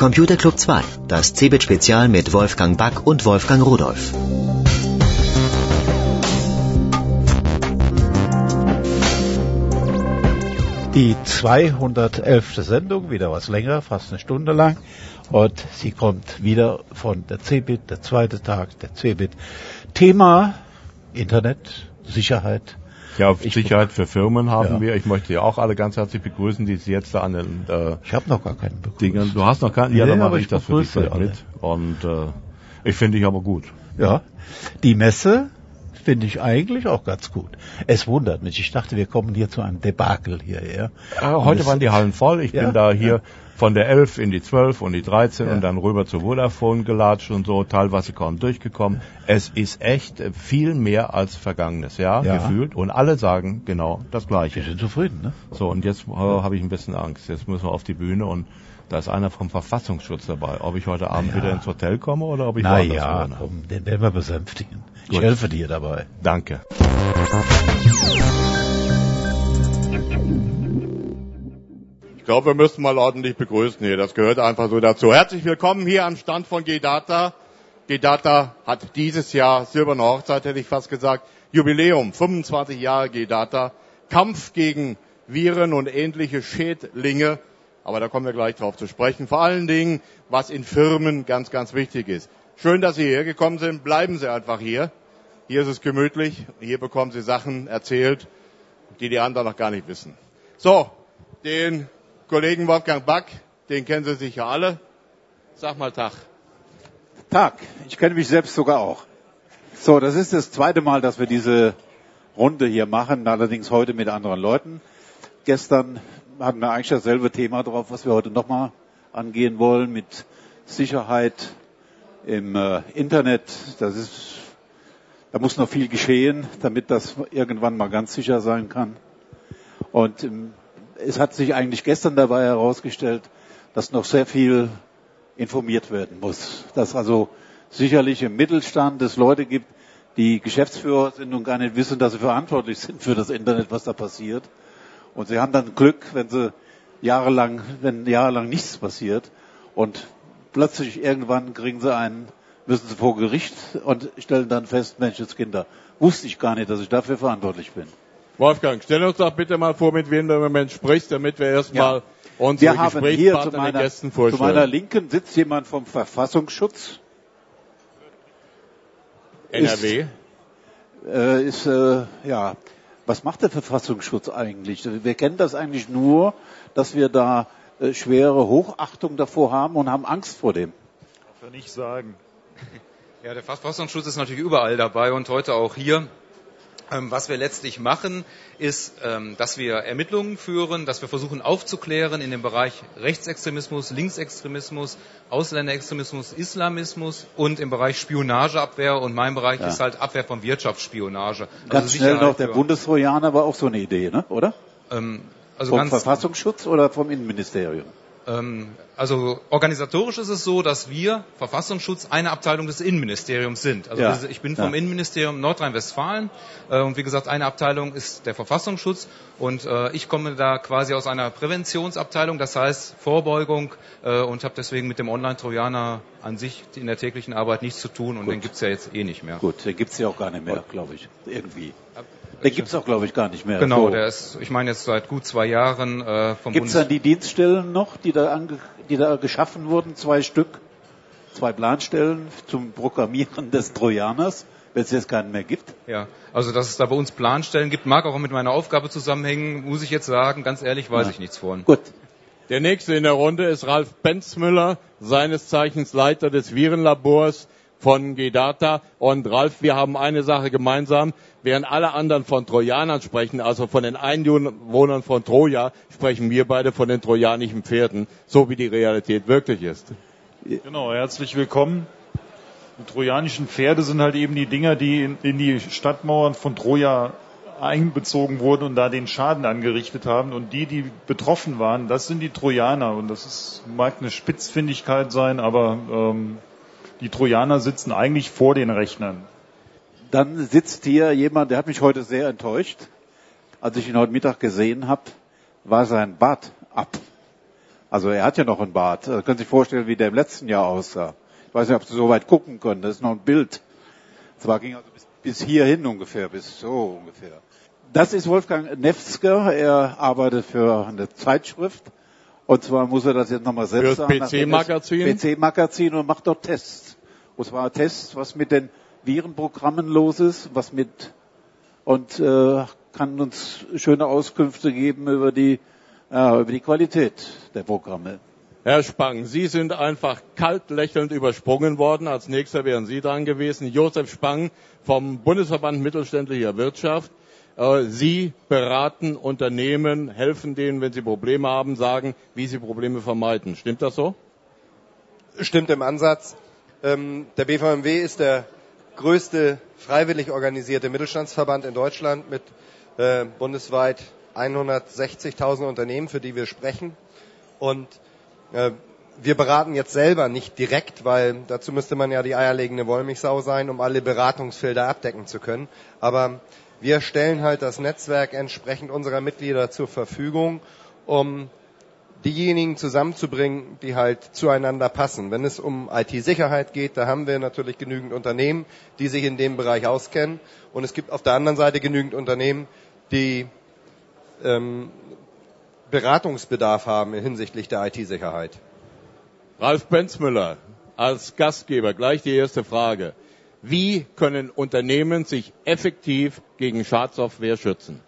Computer Club 2, das CeBIT-Spezial mit Wolfgang Back und Wolfgang Rudolph. Die 211. Sendung, wieder was länger, fast eine Stunde lang. Und sie kommt wieder von der CeBIT, der zweite Tag der CeBIT. Thema Internet, Sicherheit. Ja, Sicherheit für Firmen haben wir. Ich möchte ja auch alle ganz herzlich begrüßen, die Sie jetzt da an den ich habe noch gar keinen begrüßt. Dingen. Du hast noch keinen? Ja, dann aber mache ich das für dich mit. Und ich finde dich aber gut. Ja, die Messe finde ich eigentlich auch ganz gut. Es wundert mich. Ich dachte, wir kommen hier zu einem Debakel hierher. Heute waren die Hallen voll. Ich bin da hier von der 11 in die 12 und die 13 und dann rüber zu Vodafone gelatscht und so, teilweise kaum durchgekommen. Es ist echt viel mehr als vergangenes Jahr gefühlt und alle sagen genau das Gleiche. Wir sind zufrieden, ne? So, und jetzt habe ich ein bisschen Angst. Jetzt müssen wir auf die Bühne und da ist einer vom Verfassungsschutz dabei. Ob ich heute Abend wieder ins Hotel komme oder ob ich woanders wohne. Komm, den werden wir besänftigen. Ich helfe dir dabei. Danke. Ich glaube, wir müssen mal ordentlich begrüßen hier. Das gehört einfach so dazu. Herzlich willkommen hier am Stand von G-Data. G-Data hat dieses Jahr silberne Hochzeit, hätte ich fast gesagt. Jubiläum, 25 Jahre G-Data. Kampf gegen Viren und ähnliche Schädlinge. Aber da kommen wir gleich drauf zu sprechen. Vor allen Dingen, was in Firmen ganz, ganz wichtig ist. Schön, dass Sie hierher gekommen sind. Bleiben Sie einfach hier. Hier ist es gemütlich. Hier bekommen Sie Sachen erzählt, die anderen noch gar nicht wissen. So, den Kollegen Wolfgang Back, den kennen Sie sicher alle. Sag mal Tag. Tag. Ich kenne mich selbst sogar auch. So, das ist das zweite Mal, dass wir diese Runde hier machen, allerdings heute mit anderen Leuten. Gestern hatten wir eigentlich dasselbe Thema drauf, was wir heute nochmal angehen wollen, mit Sicherheit im Internet. Da muss noch viel geschehen, damit das irgendwann mal ganz sicher sein kann. Und es hat sich eigentlich gestern dabei herausgestellt, dass noch sehr viel informiert werden muss. Dass also sicherlich im Mittelstand es Leute gibt, die Geschäftsführer sind und gar nicht wissen, dass sie verantwortlich sind für das Internet, was da passiert. Und sie haben dann Glück, wenn jahrelang nichts passiert und plötzlich irgendwann müssen sie vor Gericht und stellen dann fest, Menschenskinder, wusste ich gar nicht, dass ich dafür verantwortlich bin. Wolfgang, stell uns doch bitte mal vor, mit wem du im Moment sprichst, damit wir erstmal unsere Gesprächspartner den Gästen vorstellen. Zu meiner Linken sitzt jemand vom Verfassungsschutz. NRW. Was macht der Verfassungsschutz eigentlich? Wir kennen das eigentlich nur, dass wir da schwere Hochachtung davor haben und haben Angst vor dem. Darf ich nicht sagen. Ja, der Verfassungsschutz ist natürlich überall dabei und heute auch hier. Was wir letztlich machen, ist, dass wir Ermittlungen führen, dass wir versuchen aufzuklären in dem Bereich Rechtsextremismus, Linksextremismus, Ausländerextremismus, Islamismus und im Bereich Spionageabwehr. Und mein Bereich ist halt Abwehr von Wirtschaftsspionage. Ganz schnell noch, der Bundestrojaner war auch so eine Idee, ne? Oder? Vom Verfassungsschutz oder vom Innenministerium? Also organisatorisch ist es so, dass wir Verfassungsschutz eine Abteilung des Innenministeriums sind. Also ich bin vom Innenministerium Nordrhein-Westfalen und wie gesagt, eine Abteilung ist der Verfassungsschutz und ich komme da quasi aus einer Präventionsabteilung, das heißt Vorbeugung und habe deswegen mit dem Online-Trojaner an sich in der täglichen Arbeit nichts zu tun und den gibt's ja jetzt eh nicht mehr. Gut, den gibt's ja auch gar nicht mehr, glaube ich, irgendwie. Den gibt's auch, glaube ich, gar nicht mehr. Genau, der ist, ich meine jetzt seit gut 2 Jahren vom Gibt's dann die Dienststellen noch, die da geschaffen wurden, 2 Stück, 2 Planstellen zum Programmieren des Trojaners, wenn es jetzt keinen mehr gibt? Ja, also dass es da bei uns Planstellen gibt, mag auch mit meiner Aufgabe zusammenhängen, muss ich jetzt sagen, ganz ehrlich, weiß ich nichts von. Gut. Der nächste in der Runde ist Ralf Benzmüller, seines Zeichens Leiter des Virenlabors von G-Data. Und Ralf, wir haben eine Sache gemeinsam. Während alle anderen von Trojanern sprechen, also von den Einwohnern von Troja, sprechen wir beide von den trojanischen Pferden, so wie die Realität wirklich ist. Genau, herzlich willkommen. Die trojanischen Pferde sind halt eben die Dinger, die in die Stadtmauern von Troja einbezogen wurden und da den Schaden angerichtet haben. Und die betroffen waren, das sind die Trojaner. Und mag eine Spitzfindigkeit sein, aber die Trojaner sitzen eigentlich vor den Rechnern. Dann sitzt hier jemand, der hat mich heute sehr enttäuscht. Als ich ihn heute Mittag gesehen habe, war sein Bart ab. Also er hat ja noch einen Bart. Können Sie sich vorstellen, wie der im letzten Jahr aussah. Ich weiß nicht, ob Sie so weit gucken können. Das ist noch ein Bild. Zwar ging also bis hierhin ungefähr, bis so ungefähr. Das ist Wolfgang Nefzger. Er arbeitet für eine Zeitschrift. Und zwar muss er das jetzt nochmal selbst sagen. Für das PC-Magazin? PC-Magazin und macht dort Tests. Und zwar Tests, was mit den Virenprogrammen los ist, und kann uns schöne Auskünfte geben über die Qualität der Programme. Herr Spang, Sie sind einfach kalt lächelnd übersprungen worden. Als nächster wären Sie dran gewesen. Josef Spang vom Bundesverband Mittelständischer Wirtschaft. Sie beraten Unternehmen, helfen denen, wenn sie Probleme haben, sagen, wie sie Probleme vermeiden. Stimmt das so? Stimmt im Ansatz. Der BVMW ist der größte freiwillig organisierte Mittelstandsverband in Deutschland mit bundesweit 160.000 Unternehmen, für die wir sprechen. Und wir beraten jetzt selber nicht direkt, weil dazu müsste man ja die eierlegende Wollmilchsau sein, um alle Beratungsfelder abdecken zu können. Aber wir stellen halt das Netzwerk entsprechend unserer Mitglieder zur Verfügung, um diejenigen zusammenzubringen, die halt zueinander passen. Wenn es um IT-Sicherheit geht, da haben wir natürlich genügend Unternehmen, die sich in dem Bereich auskennen. Und es gibt auf der anderen Seite genügend Unternehmen, die Beratungsbedarf haben hinsichtlich der IT-Sicherheit. Ralf Benzmüller, als Gastgeber, gleich die erste Frage. Wie können Unternehmen sich effektiv gegen Schadsoftware schützen?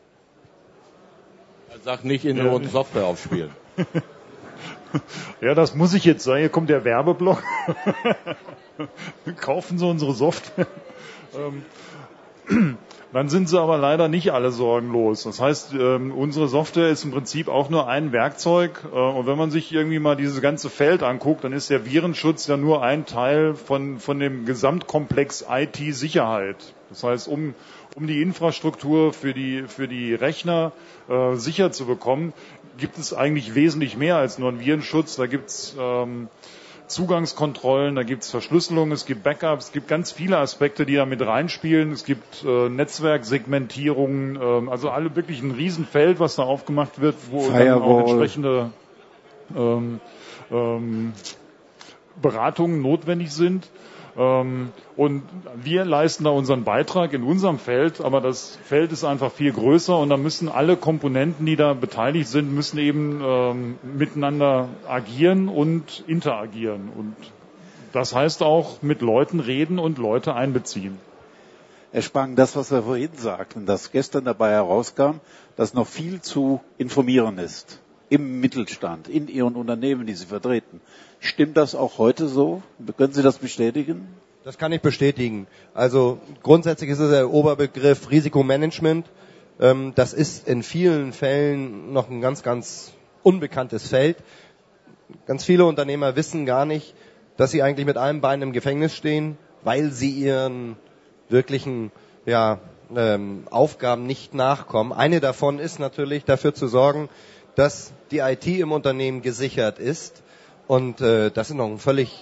Sag nicht in der roten Software aufspielen. Ja, das muss ich jetzt sagen. Hier kommt der Werbeblock. Kaufen Sie unsere Software. Dann sind sie aber leider nicht alle sorgenlos. Das heißt, unsere Software ist im Prinzip auch nur ein Werkzeug. Und wenn man sich irgendwie mal dieses ganze Feld anguckt, dann ist der Virenschutz ja nur ein Teil von dem Gesamtkomplex IT-Sicherheit. Das heißt, um die Infrastruktur für die Rechner sicher zu bekommen, gibt es eigentlich wesentlich mehr als nur einen Virenschutz. Da gibt's Zugangskontrollen, da gibt es Verschlüsselung, es gibt Backups, es gibt ganz viele Aspekte, die da mit reinspielen. Es gibt Netzwerksegmentierungen, also alle wirklich ein Riesenfeld, was da aufgemacht wird, wo dann auch entsprechende Beratungen notwendig sind. Und wir leisten da unseren Beitrag in unserem Feld, aber das Feld ist einfach viel größer und da müssen alle Komponenten, die da beteiligt sind, müssen eben miteinander agieren und interagieren. Und das heißt auch mit Leuten reden und Leute einbeziehen. Herr Spang, das, was wir vorhin sagten, dass gestern dabei herauskam, dass noch viel zu informieren ist im Mittelstand, in Ihren Unternehmen, die Sie vertreten. Stimmt das auch heute so? Können Sie das bestätigen? Das kann ich bestätigen. Also grundsätzlich ist es der Oberbegriff Risikomanagement. Das ist in vielen Fällen noch ein ganz, ganz unbekanntes Feld. Ganz viele Unternehmer wissen gar nicht, dass sie eigentlich mit einem Bein im Gefängnis stehen, weil sie ihren wirklichen Aufgaben nicht nachkommen. Eine davon ist natürlich dafür zu sorgen, dass die IT im Unternehmen gesichert ist. Und das ist noch ein völlig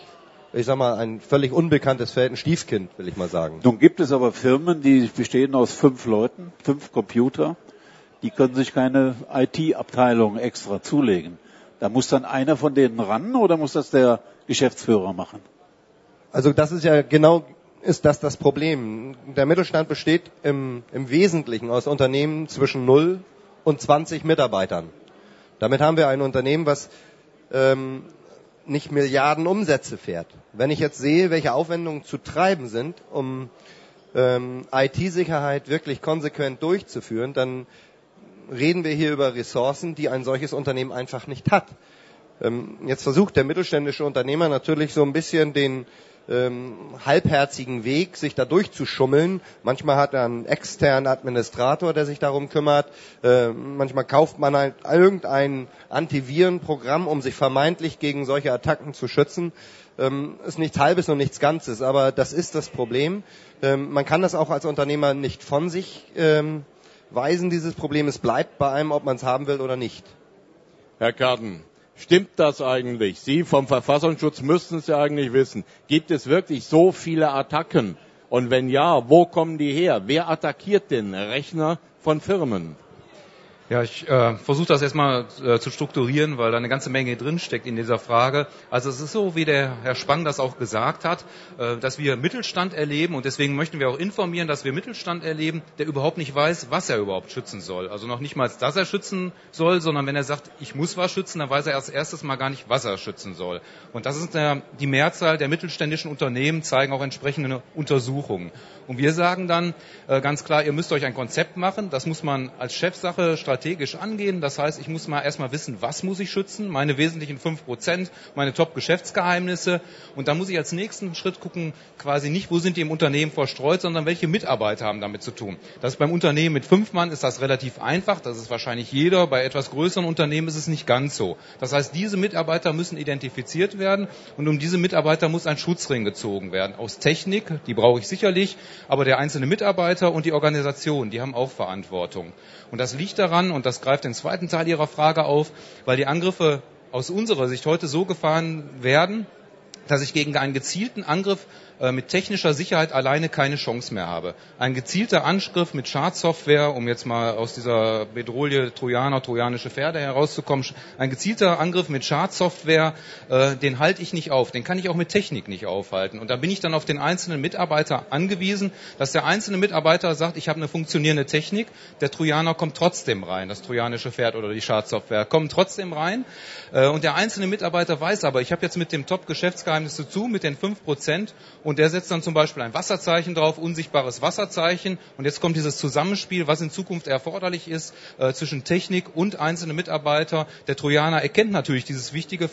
unbekanntes Feld, ein Stiefkind, will ich mal sagen. Nun gibt es aber Firmen, die bestehen aus 5 Leuten, 5 Computer, die können sich keine IT-Abteilung extra zulegen. Da muss dann einer von denen ran oder muss das der Geschäftsführer machen? Also das ist ja genau das Problem. Der Mittelstand besteht im Wesentlichen aus Unternehmen zwischen 0 und 20 Mitarbeitern. Damit haben wir ein Unternehmen, was nicht Milliarden Umsätze fährt. Wenn ich jetzt sehe, welche Aufwendungen zu treiben sind, um IT-Sicherheit wirklich konsequent durchzuführen, dann reden wir hier über Ressourcen, die ein solches Unternehmen einfach nicht hat. Jetzt versucht der mittelständische Unternehmer natürlich so ein bisschen den halbherzigen Weg, sich da durchzuschummeln. Manchmal hat er einen externen Administrator, der sich darum kümmert. Manchmal kauft man halt irgendein Antivirenprogramm, um sich vermeintlich gegen solche Attacken zu schützen. Ist nichts Halbes und nichts Ganzes, aber das ist das Problem. Man kann das auch als Unternehmer nicht von sich weisen, dieses Problem. Es bleibt bei einem, ob man es haben will oder nicht. Herr Karten, stimmt das eigentlich? Sie vom Verfassungsschutz müssten es ja eigentlich wissen. Gibt es wirklich so viele Attacken? Und wenn ja, wo kommen die her? Wer attackiert den Rechner von Firmen? Ja, ich versuche das erstmal zu strukturieren, weil da eine ganze Menge drin steckt in dieser Frage. Also es ist so, wie der Herr Spang das auch gesagt hat, dass wir Mittelstand erleben und deswegen möchten wir auch informieren, dass wir Mittelstand erleben, der überhaupt nicht weiß, was er überhaupt schützen soll. Also noch nicht mal, dass er schützen soll, sondern wenn er sagt, ich muss was schützen, dann weiß er als erstes mal gar nicht, was er schützen soll. Und das ist die Mehrzahl der mittelständischen Unternehmen, zeigen auch entsprechende Untersuchungen. Und wir sagen dann ganz klar, ihr müsst euch ein Konzept machen, das muss man als Chefsache strategisch angehen. Das heißt, ich muss mal erstmal wissen, was muss ich schützen, meine wesentlichen 5%, meine Top-Geschäftsgeheimnisse. Und dann muss ich als nächsten Schritt gucken, quasi nicht, wo sind die im Unternehmen verstreut, sondern welche Mitarbeiter haben damit zu tun. Das ist beim Unternehmen mit 5 Mann ist das relativ einfach, das ist wahrscheinlich jeder. Bei etwas größeren Unternehmen ist es nicht ganz so. Das heißt, diese Mitarbeiter müssen identifiziert werden und um diese Mitarbeiter muss ein Schutzring gezogen werden. Aus Technik, die brauche ich sicherlich, aber der einzelne Mitarbeiter und die Organisation, die haben auch Verantwortung. Und das liegt daran, und das greift den zweiten Teil Ihrer Frage auf, weil die Angriffe aus unserer Sicht heute so gefahren werden, dass ich gegen einen gezielten Angriff mit technischer Sicherheit alleine keine Chance mehr habe. Ein gezielter Angriff mit Schadsoftware, um jetzt mal aus dieser Bedrohung trojanische Pferde herauszukommen, ein gezielter Angriff mit Schadsoftware, den halte ich nicht auf, den kann ich auch mit Technik nicht aufhalten. Und da bin ich dann auf den einzelnen Mitarbeiter angewiesen, dass der einzelne Mitarbeiter sagt, ich habe eine funktionierende Technik, der Trojaner kommt trotzdem rein, das trojanische Pferd oder die Schadsoftware kommen trotzdem rein. Und der einzelne Mitarbeiter weiß aber, ich habe jetzt mit dem Top-Geschäftsgeheimnis zu tun, mit den 5%, und der setzt dann zum Beispiel ein Wasserzeichen drauf, unsichtbares Wasserzeichen. Und jetzt kommt dieses Zusammenspiel, was in Zukunft erforderlich ist, zwischen Technik und einzelnen Mitarbeiter. Der Trojaner erkennt natürlich dieses wichtige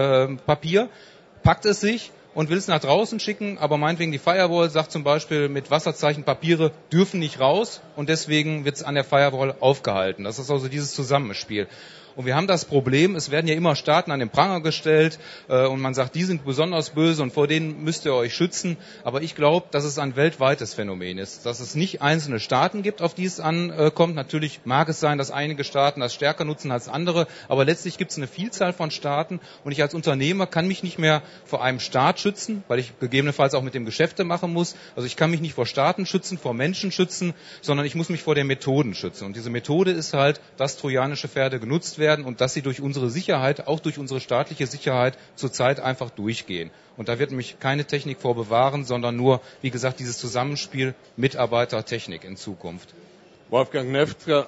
Papier, packt es sich und will es nach draußen schicken, aber meinetwegen die Firewall sagt zum Beispiel mit Wasserzeichen, Papiere dürfen nicht raus und deswegen wird es an der Firewall aufgehalten. Das ist also dieses Zusammenspiel. Und wir haben das Problem, es werden ja immer Staaten an den Pranger gestellt und man sagt, die sind besonders böse und vor denen müsst ihr euch schützen. Aber ich glaube, dass es ein weltweites Phänomen ist, dass es nicht einzelne Staaten gibt, auf die es ankommt. Natürlich mag es sein, dass einige Staaten das stärker nutzen als andere, aber letztlich gibt es eine Vielzahl von Staaten und ich als Unternehmer kann mich nicht mehr vor einem Staat schützen, weil ich gegebenenfalls auch mit dem Geschäfte machen muss. Also ich kann mich nicht vor Staaten schützen, vor Menschen schützen, sondern ich muss mich vor den Methoden schützen. Und diese Methode ist halt, dass trojanische Pferde genutzt werden und dass sie durch unsere Sicherheit, auch durch unsere staatliche Sicherheit zurzeit einfach durchgehen. Und da wird mich keine Technik vor bewahren, sondern nur, wie gesagt, dieses Zusammenspiel Mitarbeiter-Technik in Zukunft. Wolfgang Nefzger,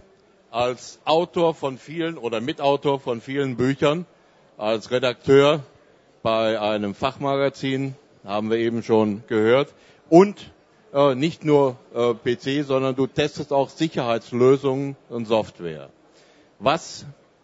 als Autor von vielen oder Mitautor von vielen Büchern, als Redakteur bei einem Fachmagazin, haben wir eben schon gehört, und nicht nur PC, sondern du testest auch Sicherheitslösungen und Software. Was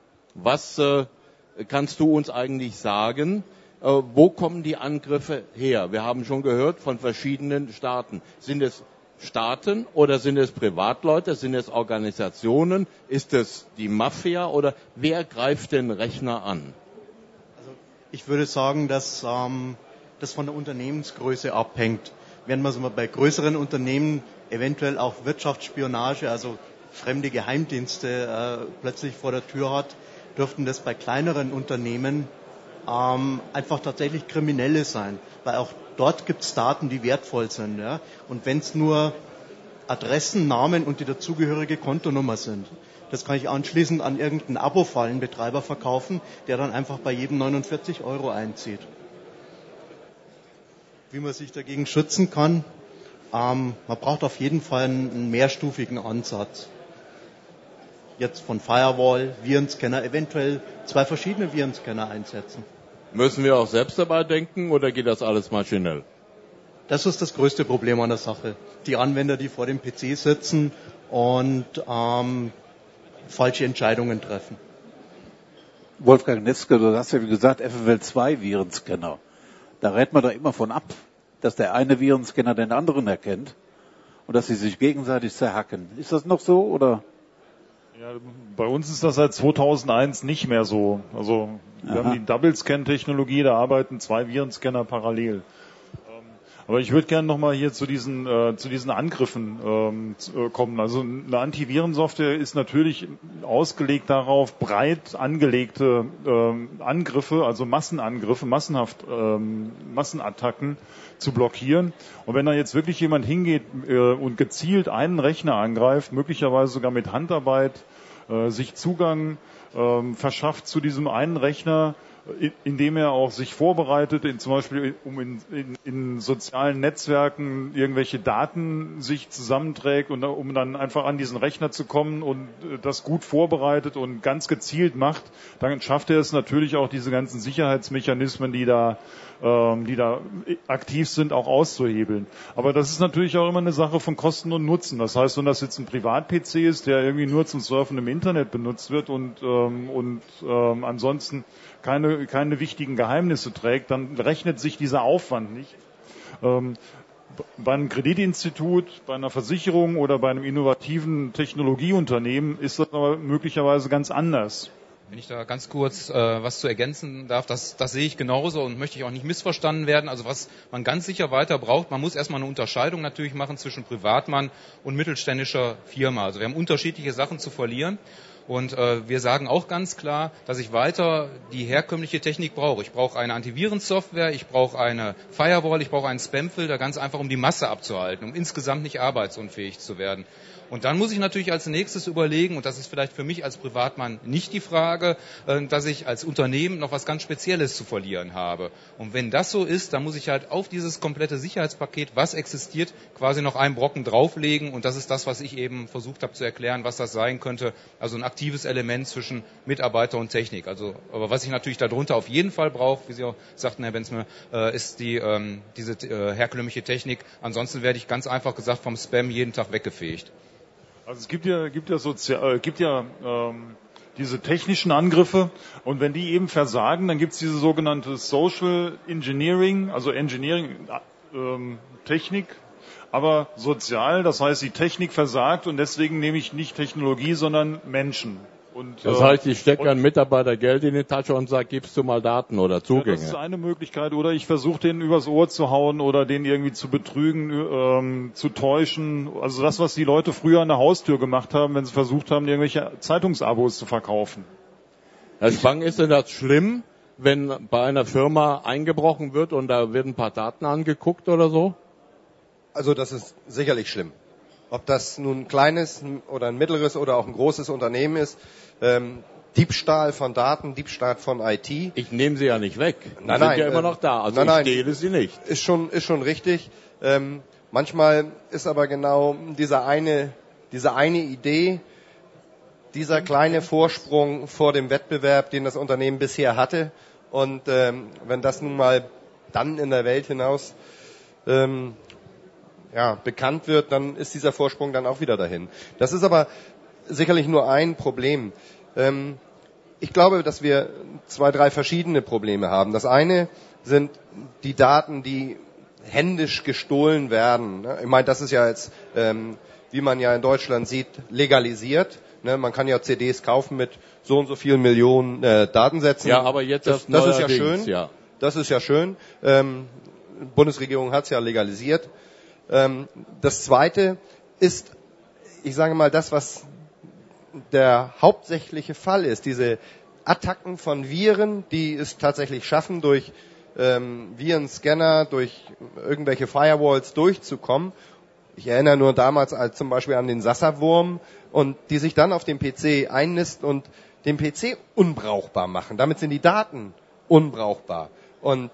kannst du uns eigentlich sagen? Wo kommen die Angriffe her? Wir haben schon gehört von verschiedenen Staaten. Sind es Staaten oder sind es Privatleute? Sind es Organisationen? Ist es die Mafia oder wer greift den Rechner an? Also ich würde sagen, dass das von der Unternehmensgröße abhängt. Wenn man bei größeren Unternehmen eventuell auch Wirtschaftsspionage, also fremde Geheimdienste plötzlich vor der Tür hat, dürften das bei kleineren Unternehmen einfach tatsächlich Kriminelle sein. Weil auch dort gibt es Daten, die wertvoll sind. Ja? Und wenn es nur Adressen, Namen und die dazugehörige Kontonummer sind, das kann ich anschließend an irgendeinen Abo-Fallenbetreiber verkaufen, der dann einfach bei jedem 49 € einzieht. Wie man sich dagegen schützen kann, man braucht auf jeden Fall einen mehrstufigen Ansatz. Jetzt von Firewall, Virenscanner, eventuell 2 verschiedene Virenscanner einsetzen. Müssen wir auch selbst dabei denken oder geht das alles maschinell? Das ist das größte Problem an der Sache. Die Anwender, die vor dem PC sitzen und falsche Entscheidungen treffen. Wolfgang Nefzger, du hast ja wie gesagt FFL2 Virenscanner. Da rät man da immer von ab, dass der eine Virenscanner den anderen erkennt und dass sie sich gegenseitig zerhacken. Ist das noch so oder? Ja, bei uns ist das seit 2001 nicht mehr so. Also wir haben die Double-Scan-Technologie, da arbeiten 2 Virenscanner parallel. Aber ich würde gerne nochmal hier zu diesen Angriffen kommen. Also eine Antivirensoftware ist natürlich ausgelegt darauf, breit angelegte Angriffe, also Massenangriffe, Massenattacken zu blockieren. Und wenn da jetzt wirklich jemand hingeht und gezielt einen Rechner angreift, möglicherweise sogar mit Handarbeit, sich Zugang verschafft zu diesem einen Rechner, indem er auch sich vorbereitet, zum Beispiel in sozialen Netzwerken irgendwelche Daten sich zusammenträgt und um dann einfach an diesen Rechner zu kommen und das gut vorbereitet und ganz gezielt macht, dann schafft er es natürlich auch, diese ganzen Sicherheitsmechanismen, die da aktiv sind, auch auszuhebeln. Aber das ist natürlich auch immer eine Sache von Kosten und Nutzen. Das heißt, wenn das jetzt ein Privat-PC ist, der irgendwie nur zum Surfen im Internet benutzt wird und ansonsten keine wichtigen Geheimnisse trägt, dann rechnet sich dieser Aufwand nicht. Bei einem Kreditinstitut, bei einer Versicherung oder bei einem innovativen Technologieunternehmen ist das aber möglicherweise ganz anders. Wenn ich da ganz kurz was zu ergänzen darf, das sehe ich genauso und möchte ich auch nicht missverstanden werden. Also was man ganz sicher weiter braucht, man muss erstmal eine Unterscheidung natürlich machen zwischen Privatmann und mittelständischer Firma. Also wir haben unterschiedliche Sachen zu verlieren. Und wir sagen auch ganz klar, dass ich weiter die herkömmliche Technik brauche. Ich brauche eine Antivirensoftware, ich brauche eine Firewall, ich brauche einen Spamfilter, ganz einfach, um die Masse abzuhalten, um insgesamt nicht arbeitsunfähig zu werden. Und dann muss ich natürlich als nächstes überlegen, und das ist vielleicht für mich als Privatmann nicht die Frage, dass ich als Unternehmen noch was ganz Spezielles zu verlieren habe. Und wenn das so ist, dann muss ich halt auf dieses komplette Sicherheitspaket, was existiert, quasi noch einen Brocken drauflegen. Und das ist das, was ich eben versucht habe zu erklären, was das sein könnte. Also ein aktives Element zwischen Mitarbeiter und Technik. Also, aber was ich natürlich darunter auf jeden Fall brauche, wie Sie auch sagten, Herr Benzmer, ist diese herkömmliche Technik. Ansonsten werde ich ganz einfach gesagt vom Spam jeden Tag weggefegt. Also es gibt ja diese technischen Angriffe und wenn die eben versagen, dann gibt es diese sogenannte Social Engineering, also Engineering Technik, aber sozial, das heißt die Technik versagt und deswegen nehme ich nicht Technologie, sondern Menschen. Und, das heißt, ich stecke einem Mitarbeiter Geld in die Tasche und sage, gibst du mal Daten oder Zugänge. Ja, das ist eine Möglichkeit. Oder ich versuche, den übers Ohr zu hauen oder den irgendwie zu betrügen, zu täuschen. Also das, was die Leute früher an der Haustür gemacht haben, wenn sie versucht haben, irgendwelche Zeitungsabos zu verkaufen. Herr Spang, ist denn das schlimm, wenn bei einer Firma eingebrochen wird und da werden ein paar Daten angeguckt oder so? Also das ist sicherlich schlimm. Ob das nun ein kleines oder ein mittleres oder auch ein großes Unternehmen ist, Diebstahl von Daten, Diebstahl von IT. Ich nehme sie ja nicht weg. Die sind ja immer noch da. Also ich stehle sie nicht. Ist schon richtig. Manchmal ist aber genau diese eine Idee, dieser kleine Vorsprung vor dem Wettbewerb, den das Unternehmen bisher hatte. Und wenn das nun mal dann in der Welt hinaus bekannt wird, dann ist dieser Vorsprung dann auch wieder dahin. Das ist aber sicherlich nur ein Problem. Ich glaube, dass wir 2, 3 verschiedene Probleme haben. Das eine sind die Daten, die händisch gestohlen werden. Ich meine, das ist ja jetzt, wie man ja in Deutschland sieht, legalisiert. Man kann ja CDs kaufen mit so und so vielen Millionen Datensätzen. Ja, aber jetzt das ist ja schön. Ja. Das ist ja schön. Die Bundesregierung hat es ja legalisiert. Das zweite ist, ich sage mal, das, was der hauptsächliche Fall ist, diese Attacken von Viren, die es tatsächlich schaffen, durch Virenscanner, durch irgendwelche Firewalls durchzukommen. Ich erinnere nur damals zum Beispiel an den Sassa-Wurm und die sich dann auf dem PC einnisten und den PC unbrauchbar machen. Damit sind die Daten unbrauchbar. Und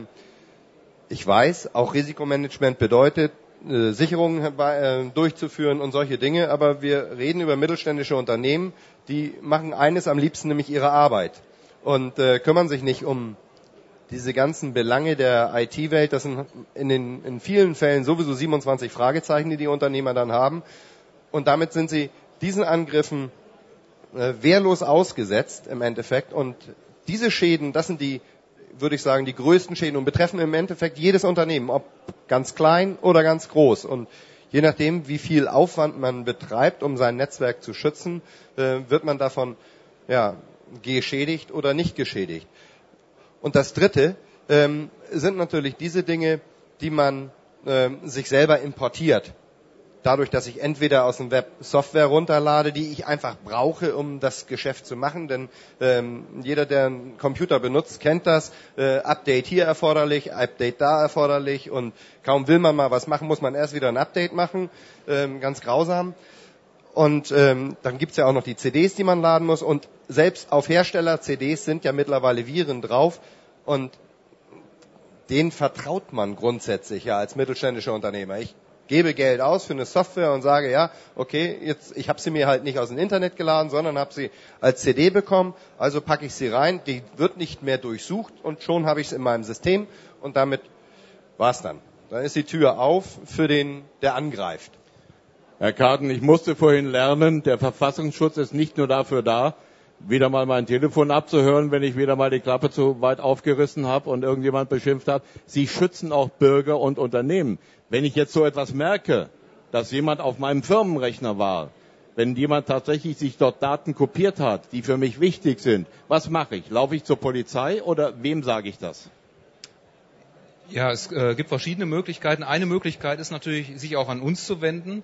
ich weiß, auch Risikomanagement bedeutet, Sicherungen durchzuführen und solche Dinge, aber wir reden über mittelständische Unternehmen, die machen eines am liebsten, nämlich ihre Arbeit und kümmern sich nicht um diese ganzen Belange der IT-Welt. Das sind in vielen Fällen sowieso 27 Fragezeichen, die Unternehmer dann haben und damit sind sie diesen Angriffen wehrlos ausgesetzt im Endeffekt und diese Schäden, das sind die, würde ich sagen, die größten Schäden und betreffen im Endeffekt jedes Unternehmen, ob ganz klein oder ganz groß. Und je nachdem, wie viel Aufwand man betreibt, um sein Netzwerk zu schützen, wird man davon geschädigt oder nicht geschädigt. Und das Dritte sind natürlich diese Dinge, die man sich selber importiert. Dadurch, dass ich entweder aus dem Web Software runterlade, die ich einfach brauche, um das Geschäft zu machen, denn jeder, der einen Computer benutzt, kennt das. Update hier erforderlich, Update da erforderlich und kaum will man mal was machen, muss man erst wieder ein Update machen. Ganz grausam. Und dann gibt's ja auch noch die CDs, die man laden muss. Und selbst auf Hersteller-CDs sind ja mittlerweile Viren drauf. Und denen vertraut man grundsätzlich ja als mittelständischer Unternehmer. Ich gebe Geld aus für eine Software und sage, ja, okay, jetzt ich habe sie mir halt nicht aus dem Internet geladen, sondern habe sie als CD bekommen, also packe ich sie rein, die wird nicht mehr durchsucht und schon habe ich es in meinem System und damit war's dann. Dann ist die Tür auf für den, der angreift. Herr Karten, ich musste vorhin lernen, der Verfassungsschutz ist nicht nur dafür da, wieder mal mein Telefon abzuhören, wenn ich wieder mal die Klappe zu weit aufgerissen habe und irgendjemand beschimpft hat. Sie schützen auch Bürger und Unternehmen. Wenn ich jetzt so etwas merke, dass jemand auf meinem Firmenrechner war, wenn jemand tatsächlich sich dort Daten kopiert hat, die für mich wichtig sind, was mache ich? Laufe ich zur Polizei oder wem sage ich das? Ja, es gibt verschiedene Möglichkeiten. Eine Möglichkeit ist natürlich, sich auch an uns zu wenden.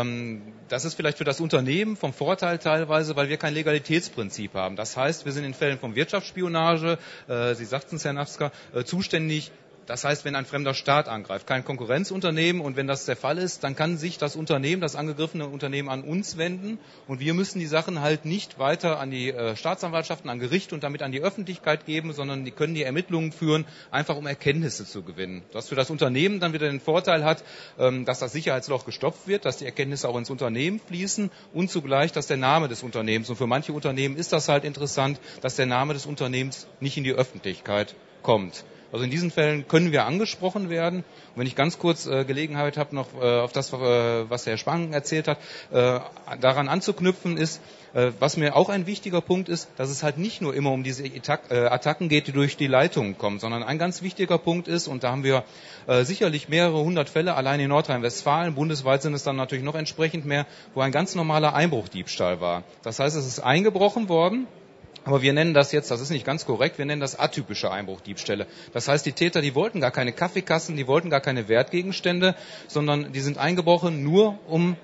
Das ist vielleicht für das Unternehmen vom Vorteil teilweise, weil wir kein Legalitätsprinzip haben. Das heißt, wir sind in Fällen von Wirtschaftsspionage, Sie sagten es, Herr Nafzger, zuständig. Das heißt, wenn ein fremder Staat angreift, kein Konkurrenzunternehmen, und wenn das der Fall ist, dann kann sich das Unternehmen, das angegriffene Unternehmen an uns wenden und wir müssen die Sachen halt nicht weiter an die Staatsanwaltschaften, an Gericht und damit an die Öffentlichkeit geben, sondern die können die Ermittlungen führen, einfach um Erkenntnisse zu gewinnen. Was für das Unternehmen dann wieder den Vorteil hat, dass das Sicherheitsloch gestopft wird, dass die Erkenntnisse auch ins Unternehmen fließen und zugleich, dass der Name des Unternehmens, und für manche Unternehmen ist das halt interessant, dass der Name des Unternehmens nicht in die Öffentlichkeit kommt. Also in diesen Fällen können wir angesprochen werden. Und wenn ich ganz kurz Gelegenheit habe, noch auf das, was Herr Spang erzählt hat, daran anzuknüpfen ist, was mir auch ein wichtiger Punkt ist, dass es halt nicht nur immer um diese Attacken geht, die durch die Leitungen kommen, sondern ein ganz wichtiger Punkt ist, und da haben wir sicherlich mehrere hundert Fälle, allein in Nordrhein-Westfalen, bundesweit sind es dann natürlich noch entsprechend mehr, wo ein ganz normaler Einbruchdiebstahl war. Das heißt, es ist eingebrochen worden. Aber wir nennen das jetzt, das ist nicht ganz korrekt, wir nennen das atypische Einbruchdiebstähle. Das heißt, die Täter, die wollten gar keine Kaffeekassen, die wollten gar keine Wertgegenstände, sondern die sind eingebrochen nur um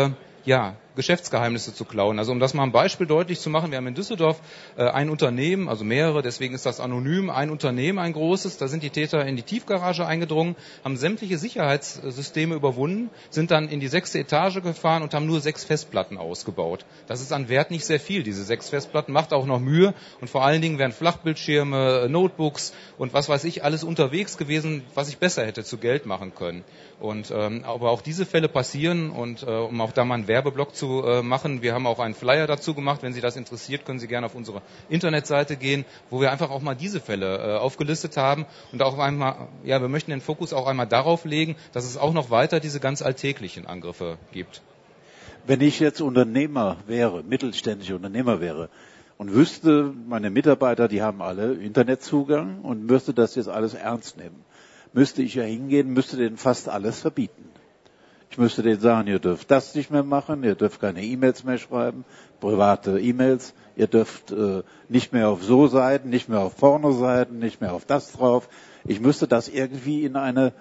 Geschäftsgeheimnisse zu klauen. Also um das mal ein Beispiel deutlich zu machen, wir haben in Düsseldorf ein Unternehmen, also mehrere, deswegen ist das anonym, ein Unternehmen, ein großes, da sind die Täter in die Tiefgarage eingedrungen, haben sämtliche Sicherheitssysteme überwunden, sind dann in die 6. Etage gefahren und haben nur 6 Festplatten ausgebaut. Das ist an Wert nicht sehr viel, diese 6 Festplatten, macht auch noch Mühe und vor allen Dingen wären Flachbildschirme, Notebooks und was weiß ich, alles unterwegs gewesen, was ich besser hätte zu Geld machen können. Und aber auch diese Fälle passieren und um auch da mal einen Werbeblock zu machen, wir haben auch einen Flyer dazu gemacht. Wenn Sie das interessiert, können Sie gerne auf unsere Internetseite gehen, wo wir einfach auch mal diese Fälle aufgelistet haben und auch einmal, wir möchten den Fokus auch einmal darauf legen, dass es auch noch weiter diese ganz alltäglichen Angriffe gibt. Wenn ich jetzt Unternehmer wäre, mittelständischer Unternehmer wäre und wüsste, meine Mitarbeiter, die haben alle Internetzugang und müsste das jetzt alles ernst nehmen, müsste ich ja hingehen, müsste denen fast alles verbieten. Ich müsste denen sagen, ihr dürft das nicht mehr machen, ihr dürft keine E-Mails mehr schreiben, private E-Mails, ihr dürft nicht mehr auf so Seiten, nicht mehr auf Pornoseiten, nicht mehr auf das drauf. Ich müsste das irgendwie in eine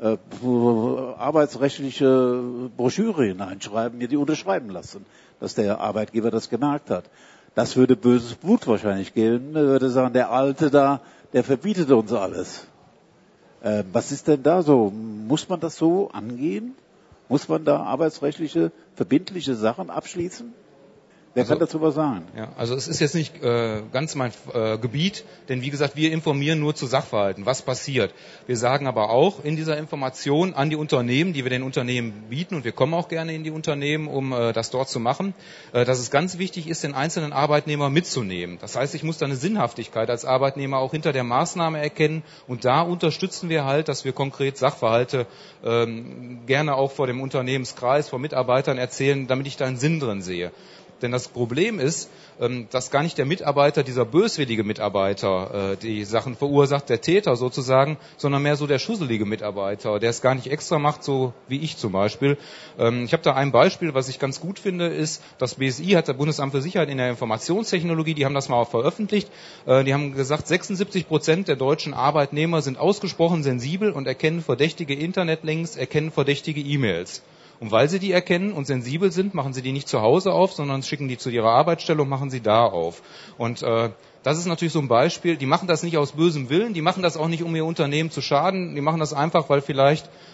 arbeitsrechtliche Broschüre hineinschreiben, mir die unterschreiben lassen, dass der Arbeitgeber das gemerkt hat. Das würde böses Blut wahrscheinlich geben, er würde sagen, der Alte da, der verbietet uns alles. Was ist denn da so? Muss man das so angehen? Muss man da arbeitsrechtliche, verbindliche Sachen abschließen? Wer kann dazu was sagen? Ja, also es ist jetzt nicht ganz mein Gebiet, denn wie gesagt, wir informieren nur zu Sachverhalten, was passiert. Wir sagen aber auch in dieser Information an die Unternehmen, die wir den Unternehmen bieten, und wir kommen auch gerne in die Unternehmen, um das dort zu machen, dass es ganz wichtig ist, den einzelnen Arbeitnehmer mitzunehmen. Das heißt, ich muss da eine Sinnhaftigkeit als Arbeitnehmer auch hinter der Maßnahme erkennen, und da unterstützen wir halt, dass wir konkret Sachverhalte gerne auch vor dem Unternehmenskreis, vor Mitarbeitern erzählen, damit ich da einen Sinn drin sehe. Denn das Problem ist, dass gar nicht der Mitarbeiter, dieser böswillige Mitarbeiter, die Sachen verursacht, der Täter sozusagen, sondern mehr so der schusselige Mitarbeiter, der es gar nicht extra macht, so wie ich zum Beispiel. Ich habe da ein Beispiel, was ich ganz gut finde, ist, das BSI hat, der Bundesamt für Sicherheit in der Informationstechnologie, die haben das mal auch veröffentlicht, die haben gesagt, 76% der deutschen Arbeitnehmer sind ausgesprochen sensibel und erkennen verdächtige Internetlinks, erkennen verdächtige E-Mails. Und weil sie die erkennen und sensibel sind, machen sie die nicht zu Hause auf, sondern schicken die zu ihrer Arbeitsstelle und machen sie da auf. Und das ist natürlich so ein Beispiel. Die machen das nicht aus bösem Willen, die machen das auch nicht, um ihr Unternehmen zu schaden. Die machen das einfach, weil vielleicht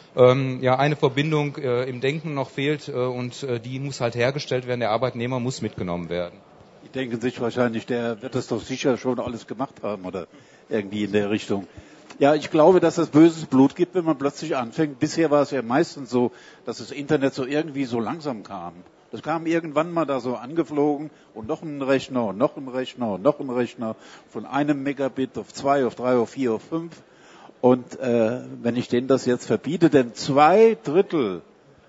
eine Verbindung im Denken noch fehlt und die muss halt hergestellt werden. Der Arbeitnehmer muss mitgenommen werden. Die denken sich wahrscheinlich, der wird das doch sicher schon alles gemacht haben oder irgendwie in der Richtung. Ja, ich glaube, dass es böses Blut gibt, wenn man plötzlich anfängt. Bisher war es ja meistens so, dass das Internet so irgendwie so langsam kam. Das kam irgendwann mal da so angeflogen und noch ein Rechner und noch ein Rechner und noch ein Rechner von 1 Megabit auf 2, auf 3, auf 4, auf 5. Und wenn ich denen das jetzt verbiete, denn 2/3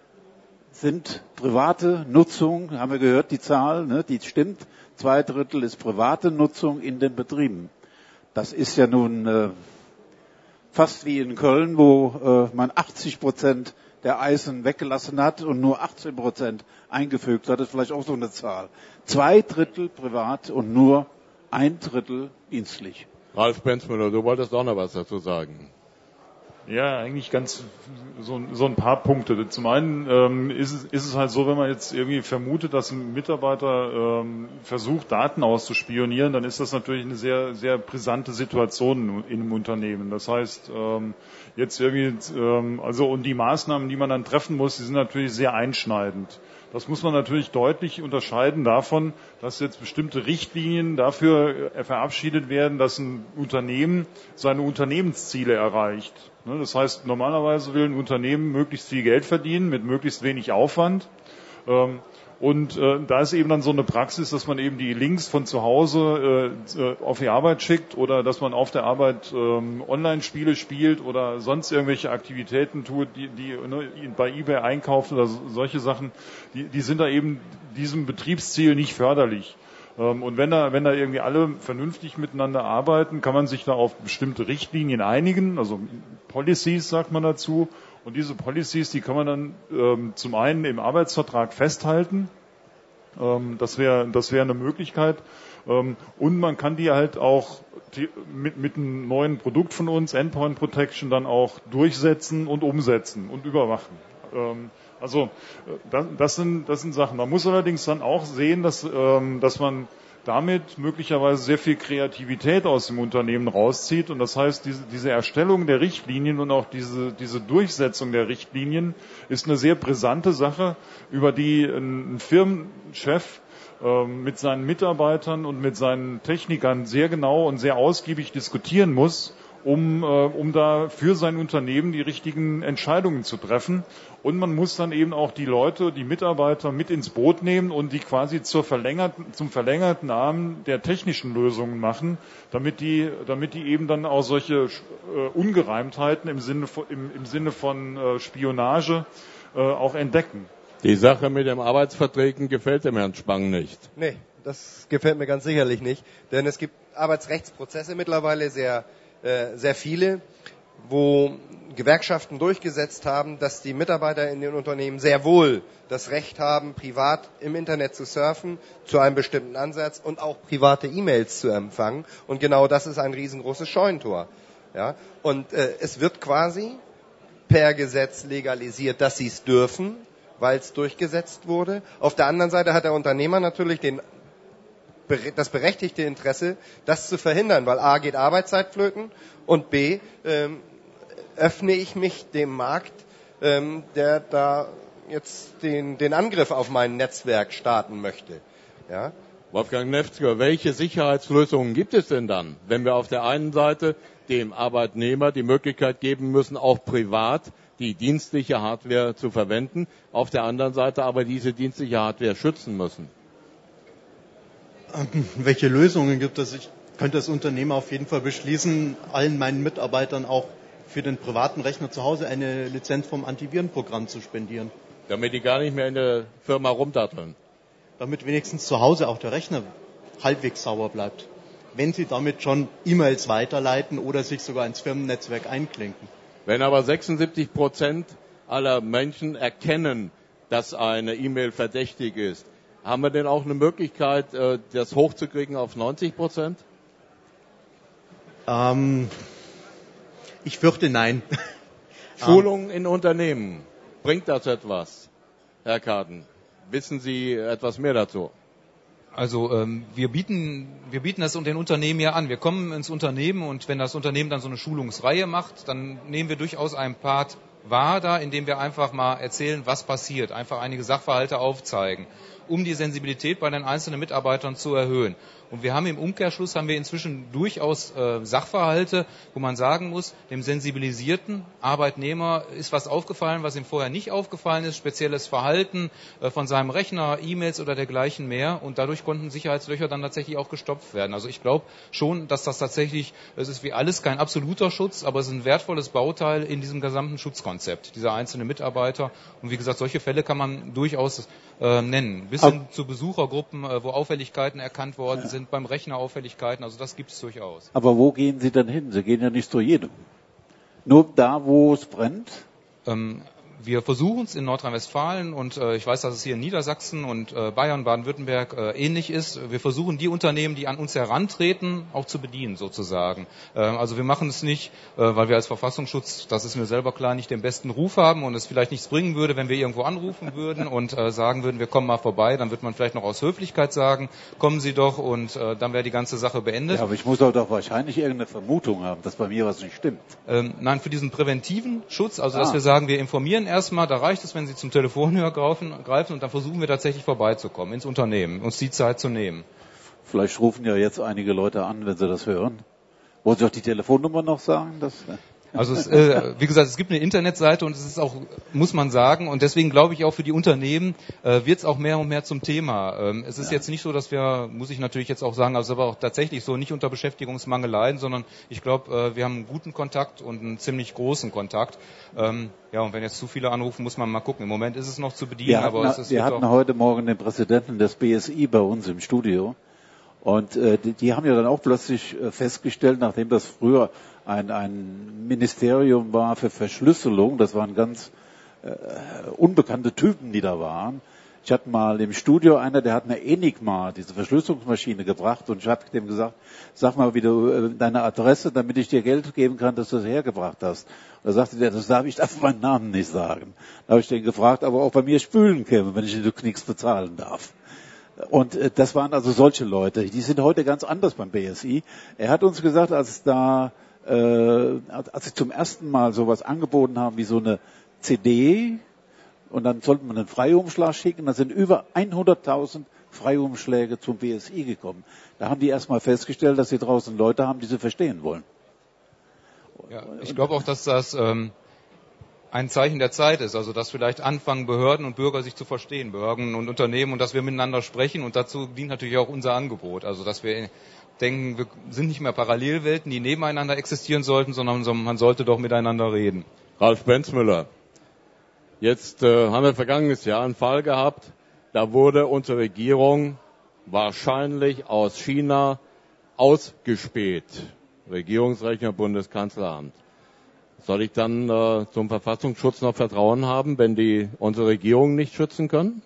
sind private Nutzung, haben wir gehört, die Zahl, ne, die stimmt, 2/3 ist private Nutzung in den Betrieben. Das ist ja nun fast wie in Köln, wo man 80% der Eisen weggelassen hat und nur 18% eingefügt hat. Das ist vielleicht auch so eine Zahl. 2/3 privat und nur 1/3 dienstlich. Ralf Benzmüller, du wolltest auch noch was dazu sagen. Ja, eigentlich ganz so ein paar Punkte. Zum einen ist es halt so, wenn man jetzt irgendwie vermutet, dass ein Mitarbeiter versucht, Daten auszuspionieren, dann ist das natürlich eine sehr, sehr brisante Situation in einem Unternehmen. Das heißt, jetzt irgendwie, und die Maßnahmen, die man dann treffen muss, die sind natürlich sehr einschneidend. Das muss man natürlich deutlich unterscheiden davon, dass jetzt bestimmte Richtlinien dafür verabschiedet werden, dass ein Unternehmen seine Unternehmensziele erreicht. Das heißt, normalerweise will ein Unternehmen möglichst viel Geld verdienen mit möglichst wenig Aufwand. Und da ist eben dann so eine Praxis, dass man eben die Links von zu Hause auf die Arbeit schickt oder dass man auf der Arbeit Online-Spiele spielt oder sonst irgendwelche Aktivitäten tut, die bei eBay einkaufen oder solche Sachen, die sind da eben diesem Betriebsziel nicht förderlich. Und wenn da irgendwie alle vernünftig miteinander arbeiten, kann man sich da auf bestimmte Richtlinien einigen, also Policies sagt man dazu. Und diese Policies, die kann man dann zum einen im Arbeitsvertrag festhalten. Das wäre eine Möglichkeit. Und man kann die halt auch mit einem neuen Produkt von uns, Endpoint Protection, dann auch durchsetzen und umsetzen und überwachen. Das sind Sachen. Man muss allerdings dann auch sehen, dass man damit möglicherweise sehr viel Kreativität aus dem Unternehmen rauszieht. Und das heißt, diese Erstellung der Richtlinien und auch diese Durchsetzung der Richtlinien ist eine sehr brisante Sache, über die ein Firmenchef mit seinen Mitarbeitern und mit seinen Technikern sehr genau und sehr ausgiebig diskutieren muss, um da für sein Unternehmen die richtigen Entscheidungen zu treffen. Und man muss dann eben auch die Leute, die Mitarbeiter mit ins Boot nehmen und die quasi zum verlängerten Arm der technischen Lösungen machen, damit die eben dann auch solche Ungereimtheiten im Sinne von Spionage auch entdecken. Die Sache mit dem Arbeitsverträgen gefällt dem Herrn Spang nicht. Nee, das gefällt mir ganz sicherlich nicht. Denn es gibt Arbeitsrechtsprozesse mittlerweile sehr viele, wo Gewerkschaften durchgesetzt haben, dass die Mitarbeiter in den Unternehmen sehr wohl das Recht haben, privat im Internet zu surfen, zu einem bestimmten Ansatz und auch private E-Mails zu empfangen. Und genau das ist ein riesengroßes Scheunentor. Ja? Und es wird quasi per Gesetz legalisiert, dass sie es dürfen, weil es durchgesetzt wurde. Auf der anderen Seite hat der Unternehmer natürlich das berechtigte Interesse, das zu verhindern, weil A geht Arbeitszeit flöten und B öffne ich mich dem Markt, der da jetzt den Angriff auf mein Netzwerk starten möchte. Ja? Wolfgang Nefzger, welche Sicherheitslösungen gibt es denn dann, wenn wir auf der einen Seite dem Arbeitnehmer die Möglichkeit geben müssen, auch privat die dienstliche Hardware zu verwenden, auf der anderen Seite aber diese dienstliche Hardware schützen müssen? Welche Lösungen gibt es? Ich könnte das Unternehmen auf jeden Fall beschließen, allen meinen Mitarbeitern auch für den privaten Rechner zu Hause eine Lizenz vom Antivirenprogramm zu spendieren. Damit die gar nicht mehr in der Firma rumdatteln. Damit wenigstens zu Hause auch der Rechner halbwegs sauber bleibt. Wenn sie damit schon E-Mails weiterleiten oder sich sogar ins Firmennetzwerk einklinken. Wenn aber 76% aller Menschen erkennen, dass eine E-Mail verdächtig ist, haben wir denn auch eine Möglichkeit, das hochzukriegen auf 90%? Ich fürchte nein. Schulungen in Unternehmen, bringt das etwas? Herr Kaden, wissen Sie etwas mehr dazu? Also wir bieten das den Unternehmen ja an. Wir kommen ins Unternehmen und wenn das Unternehmen dann so eine Schulungsreihe macht, dann nehmen wir durchaus einen Part war da, indem wir einfach mal erzählen, was passiert, einfach einige Sachverhalte aufzeigen, um die Sensibilität bei den einzelnen Mitarbeitern zu erhöhen. Und wir haben im Umkehrschluss inzwischen durchaus Sachverhalte, wo man sagen muss, dem sensibilisierten Arbeitnehmer ist was aufgefallen, was ihm vorher nicht aufgefallen ist, spezielles Verhalten von seinem Rechner, E-Mails oder dergleichen mehr. Und dadurch konnten Sicherheitslöcher dann tatsächlich auch gestopft werden. Also ich glaube schon, dass das tatsächlich, es ist wie alles kein absoluter Schutz, aber es ist ein wertvolles Bauteil in diesem gesamten Schutzkonzept, dieser einzelnen Mitarbeiter. Und wie gesagt, solche Fälle kann man durchaus nennen. Bis hin zu Besuchergruppen, wo Auffälligkeiten erkannt worden sind, beim Rechner Auffälligkeiten, also das gibt es durchaus. Aber wo gehen Sie denn hin? Sie gehen ja nicht zu jedem. Nur da, wo es brennt? Wir versuchen es in Nordrhein-Westfalen und ich weiß, dass es hier in Niedersachsen und Bayern, Baden-Württemberg ähnlich ist. Wir versuchen die Unternehmen, die an uns herantreten, auch zu bedienen sozusagen. Also wir machen es nicht, weil wir als Verfassungsschutz, das ist mir selber klar, nicht den besten Ruf haben und es vielleicht nichts bringen würde, wenn wir irgendwo anrufen würden und sagen würden, wir kommen mal vorbei. Dann wird man vielleicht noch aus Höflichkeit sagen, kommen Sie doch und dann wäre die ganze Sache beendet. Ja, aber ich muss doch wahrscheinlich irgendeine Vermutung haben, dass bei mir was nicht stimmt. Nein, für diesen präventiven Schutz, also dass wir sagen, wir informieren erstmal, da reicht es, wenn Sie zum Telefonhörer greifen und dann versuchen wir tatsächlich vorbeizukommen ins Unternehmen, uns die Zeit zu nehmen. Vielleicht rufen ja jetzt einige Leute an, wenn sie das hören. Wollen Sie auch die Telefonnummer noch sagen? Also wie gesagt, es gibt eine Internetseite und es ist auch, muss man sagen, und deswegen glaube ich auch für die Unternehmen wird es auch mehr und mehr zum Thema. Es ist jetzt nicht so, dass wir, muss ich natürlich jetzt auch sagen, also aber auch tatsächlich so nicht unter Beschäftigungsmangel leiden, sondern ich glaube, wir haben einen guten Kontakt und einen ziemlich großen Kontakt. Ja, und wenn jetzt zu viele anrufen, muss man mal gucken. Im Moment ist es noch zu bedienen, wir hatten heute Morgen den Präsidenten des BSI bei uns im Studio. Und die haben ja dann auch plötzlich festgestellt, nachdem das früher ein Ministerium war für Verschlüsselung, das waren ganz unbekannte Typen, die da waren. Ich hatte mal im Studio einer, der hat eine Enigma, diese Verschlüsselungsmaschine gebracht und ich habe dem gesagt, sag mal wieder deine Adresse, damit ich dir Geld geben kann, dass du das hergebracht hast. Und da sagte der, ich darf meinen Namen nicht sagen. Da habe ich den gefragt, aber auch bei mir spülen käme, wenn ich nichts bezahlen darf. Und das waren also solche Leute, die sind heute ganz anders beim BSI. Er hat uns gesagt, als sie zum ersten Mal sowas angeboten haben wie so eine CD und dann sollte man einen Freiumschlag schicken, dann sind über 100.000 Freiumschläge zum BSI gekommen. Da haben die erstmal festgestellt, dass sie draußen Leute haben, die sie verstehen wollen. Ja, ich glaube auch, dass das ein Zeichen der Zeit ist, also dass vielleicht anfangen Behörden und Bürger sich zu verstehen, Behörden und Unternehmen, und dass wir miteinander sprechen, und dazu dient natürlich auch unser Angebot, also dass wir denken, wir sind nicht mehr Parallelwelten, die nebeneinander existieren sollten, sondern man sollte doch miteinander reden. Ralf Benzmüller, jetzt haben wir vergangenes Jahr einen Fall gehabt, da wurde unsere Regierung wahrscheinlich aus China ausgespäht. Regierungsrechner, Bundeskanzleramt. Soll ich dann zum Verfassungsschutz noch Vertrauen haben, wenn die unsere Regierung nicht schützen können?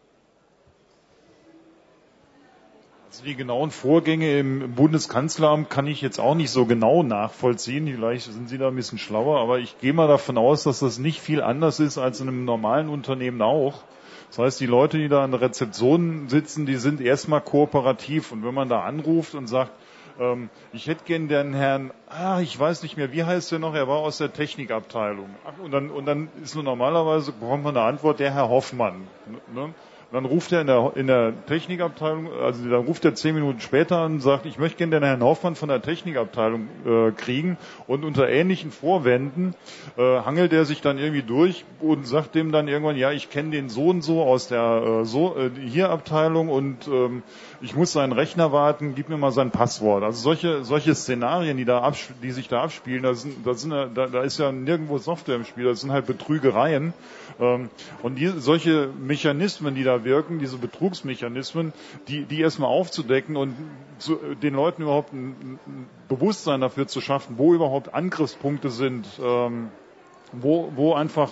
Also die genauen Vorgänge im Bundeskanzleramt kann ich jetzt auch nicht so genau nachvollziehen. Vielleicht sind Sie da ein bisschen schlauer, aber ich gehe mal davon aus, dass das nicht viel anders ist als in einem normalen Unternehmen auch. Das heißt, die Leute, die da an der Rezeption sitzen, die sind erstmal kooperativ. Und wenn man da anruft und sagt, ich hätte gern den Herrn, ich weiß nicht mehr, wie heißt der noch, er war aus der Technikabteilung. Und dann ist nur normalerweise, bekommt man eine Antwort, der Herr Hoffmann. Ne? Dann ruft er in der Technikabteilung, also dann ruft er 10 Minuten später an und sagt, ich möchte gerne den Herrn Hoffmann von der Technikabteilung kriegen, und unter ähnlichen Vorwänden hangelt er sich dann irgendwie durch und sagt dem dann irgendwann, ja, ich kenne den so und so aus der hier Abteilung und ich muss seinen Rechner warten, gib mir mal sein Passwort. Also solche Szenarien, die sich da abspielen, da ist ja nirgendwo Software im Spiel, das sind halt Betrügereien. Und solche Mechanismen, die da wirken, diese Betrugsmechanismen, die erstmal aufzudecken und den Leuten überhaupt ein Bewusstsein dafür zu schaffen, wo überhaupt Angriffspunkte sind, wo einfach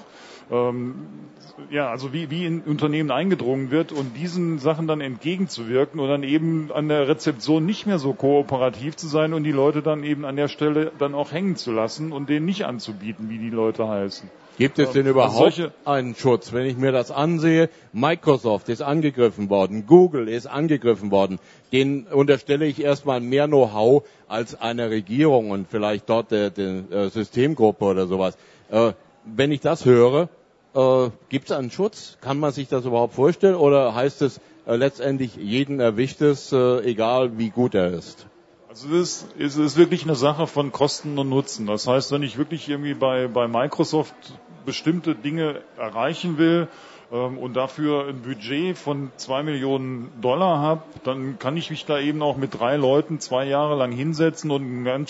also wie in Unternehmen eingedrungen wird, und diesen Sachen dann entgegenzuwirken und dann eben an der Rezeption nicht mehr so kooperativ zu sein und die Leute dann eben an der Stelle dann auch hängen zu lassen und denen nicht anzubieten, wie die Leute heißen. Gibt es denn überhaupt einen Schutz? Wenn ich mir das ansehe, Microsoft ist angegriffen worden, Google ist angegriffen worden, denen unterstelle ich erstmal mehr Know-how als eine Regierung und vielleicht dort der Systemgruppe oder sowas. wenn ich das höre, gibt es einen Schutz? Kann man sich das überhaupt vorstellen? Oder heißt es letztendlich, jeden erwischt es, egal wie gut er ist? Also es ist wirklich eine Sache von Kosten und Nutzen. Das heißt, wenn ich wirklich irgendwie bei Microsoft bestimmte Dinge erreichen will und dafür ein Budget von $2 Millionen habe, dann kann ich mich da eben auch mit 3 Leuten 2 Jahre lang hinsetzen und ein ganz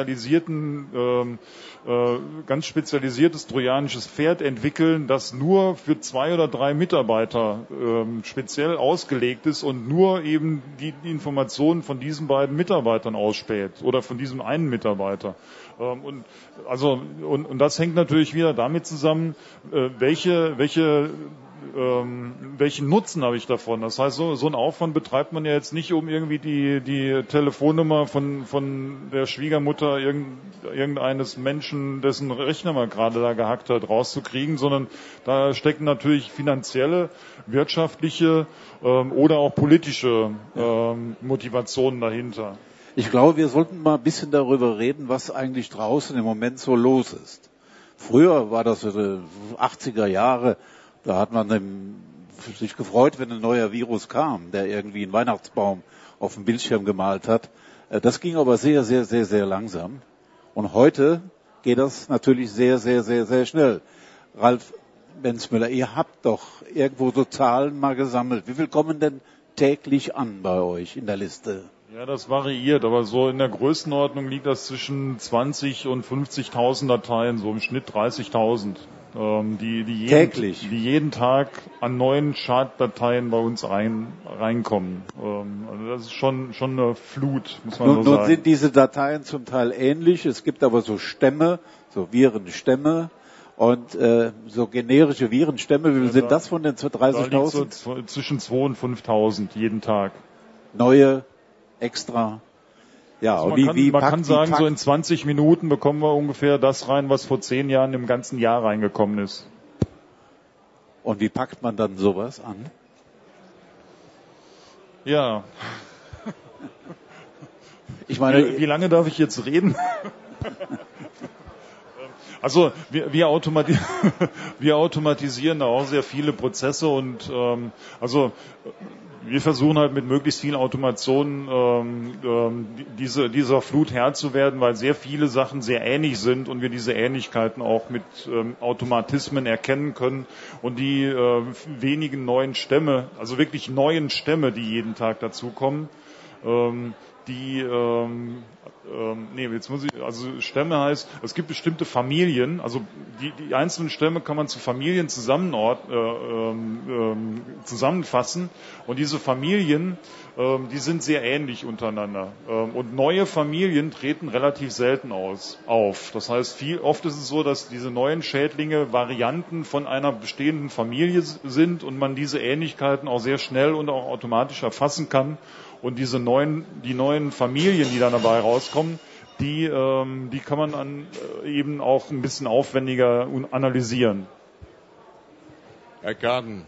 spezialisiertes trojanisches Pferd entwickeln, das nur für 2 oder 3 Mitarbeiter speziell ausgelegt ist und nur eben die Informationen von diesen beiden Mitarbeitern ausspäht oder von diesem einen Mitarbeiter. Und das hängt natürlich wieder damit zusammen, welchen Nutzen habe ich davon? Das heißt, so einen Aufwand betreibt man ja jetzt nicht, um irgendwie die Telefonnummer von der Schwiegermutter irgendeines Menschen, dessen Rechner man gerade da gehackt hat, rauszukriegen, sondern da stecken natürlich finanzielle, wirtschaftliche oder auch politische Motivationen dahinter. Ich glaube, wir sollten mal ein bisschen darüber reden, was eigentlich draußen im Moment so los ist. Früher war das 80er Jahre, da hat man sich gefreut, wenn ein neuer Virus kam, der irgendwie einen Weihnachtsbaum auf dem Bildschirm gemalt hat. Das ging aber sehr, sehr, sehr, sehr langsam. Und heute geht das natürlich sehr, sehr, sehr, sehr schnell. Ralf Benzmüller, ihr habt doch irgendwo so Zahlen mal gesammelt. Wie viel kommen denn täglich an bei euch in der Liste? Ja, das variiert, aber so in der Größenordnung liegt das zwischen 20 und 50.000 Dateien, so im Schnitt 30.000. Die jeden Tag an neuen Chartdateien bei uns reinkommen. Also das ist schon eine Flut, muss man so sagen. Nun sind diese Dateien zum Teil ähnlich, es gibt aber so Stämme, so Virenstämme und so generische Virenstämme. Wie viel sind das von den 30.000? Da liegt so zwischen 2.000 und 5.000 jeden Tag. Neue, extra. Ja, also und man kann sagen, so in 20 Minuten bekommen wir ungefähr das rein, was vor 10 Jahren im ganzen Jahr reingekommen ist. Und wie packt man dann sowas an? Ja. Ich meine, wie lange darf ich jetzt reden? Also wir automatisieren da auch sehr viele Prozesse und wir versuchen halt mit möglichst viel Automation dieser Flut Herr zu werden, weil sehr viele Sachen sehr ähnlich sind und wir diese Ähnlichkeiten auch mit Automatismen erkennen können und die wenigen neuen Stämme, also wirklich neuen Stämme, die jeden Tag dazukommen, Stämme heißt, es gibt bestimmte Familien, also die einzelnen Stämme kann man zu Familien zusammenfassen und diese Familien, die sind sehr ähnlich untereinander und neue Familien treten relativ selten auf. Das heißt, oft ist es so, dass diese neuen Schädlinge Varianten von einer bestehenden Familie sind und man diese Ähnlichkeiten auch sehr schnell und auch automatisch erfassen kann. Und die neuen Familien, die dann dabei rauskommen, die kann man dann eben auch ein bisschen aufwendiger analysieren. Herr Kaden,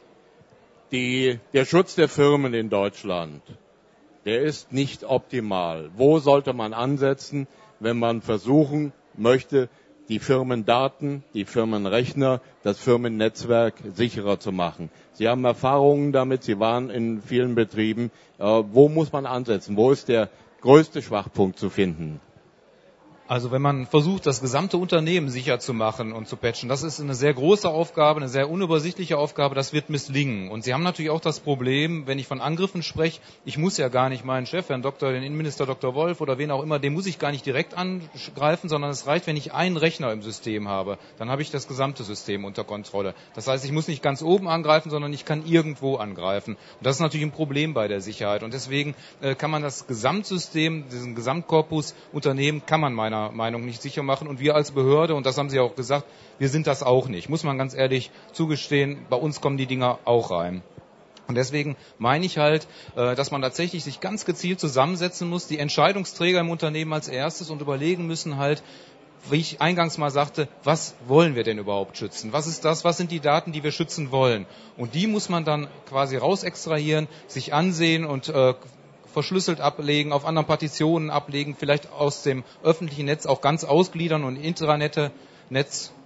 der Schutz der Firmen in Deutschland, der ist nicht optimal. Wo sollte man ansetzen, wenn man versuchen möchte, die Firmendaten, die Firmenrechner, das Firmennetzwerk sicherer zu machen? Sie haben Erfahrungen damit, Sie waren in vielen Betrieben. Wo muss man ansetzen? Wo ist der größte Schwachpunkt zu finden? Also wenn man versucht, das gesamte Unternehmen sicher zu machen und zu patchen, das ist eine sehr große Aufgabe, eine sehr unübersichtliche Aufgabe, das wird misslingen. Und Sie haben natürlich auch das Problem, wenn ich von Angriffen spreche, ich muss ja gar nicht meinen Chef, den Innenminister Dr. Wolf oder wen auch immer, den muss ich gar nicht direkt angreifen, sondern es reicht, wenn ich einen Rechner im System habe. Dann habe ich das gesamte System unter Kontrolle. Das heißt, ich muss nicht ganz oben angreifen, sondern ich kann irgendwo angreifen. Und das ist natürlich ein Problem bei der Sicherheit. Und deswegen kann man das Gesamtsystem, diesen Gesamtkorpus Unternehmen, kann man meiner Meinung nicht sicher machen. Und wir als Behörde, und das haben Sie auch gesagt, wir sind das auch nicht. Muss man ganz ehrlich zugestehen, bei uns kommen die Dinger auch rein. Und deswegen meine ich halt, dass man tatsächlich sich ganz gezielt zusammensetzen muss, die Entscheidungsträger im Unternehmen als erstes und überlegen müssen halt, wie ich eingangs mal sagte, was wollen wir denn überhaupt schützen? Was ist das? Was sind die Daten, die wir schützen wollen? Und die muss man dann quasi rausextrahieren, sich ansehen und verschlüsselt ablegen, auf anderen Partitionen ablegen, vielleicht aus dem öffentlichen Netz auch ganz ausgliedern und Intranetze,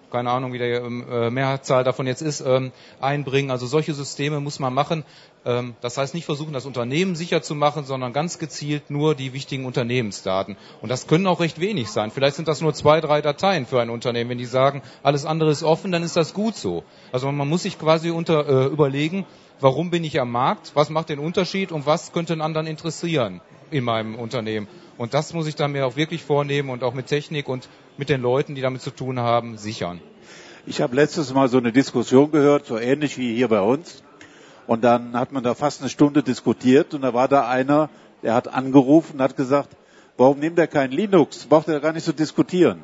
keine Ahnung, wie die Mehrzahl davon jetzt ist, einbringen. Also solche Systeme muss man machen. Das heißt nicht versuchen, das Unternehmen sicher zu machen, sondern ganz gezielt nur die wichtigen Unternehmensdaten. Und das können auch recht wenig sein. Vielleicht sind das nur 2, 3 Dateien für ein Unternehmen. Wenn die sagen, alles andere ist offen, dann ist das gut so. Also man muss sich quasi überlegen, warum bin ich am Markt, was macht den Unterschied und was könnte einen anderen interessieren in meinem Unternehmen. Und das muss ich dann mir auch wirklich vornehmen und auch mit Technik und mit den Leuten, die damit zu tun haben, sichern. Ich habe letztes Mal so eine Diskussion gehört, so ähnlich wie hier bei uns. Und dann hat man da fast eine Stunde diskutiert und da war da einer, der hat angerufen und hat gesagt, warum nimmt er kein Linux? Braucht er gar nicht so diskutieren.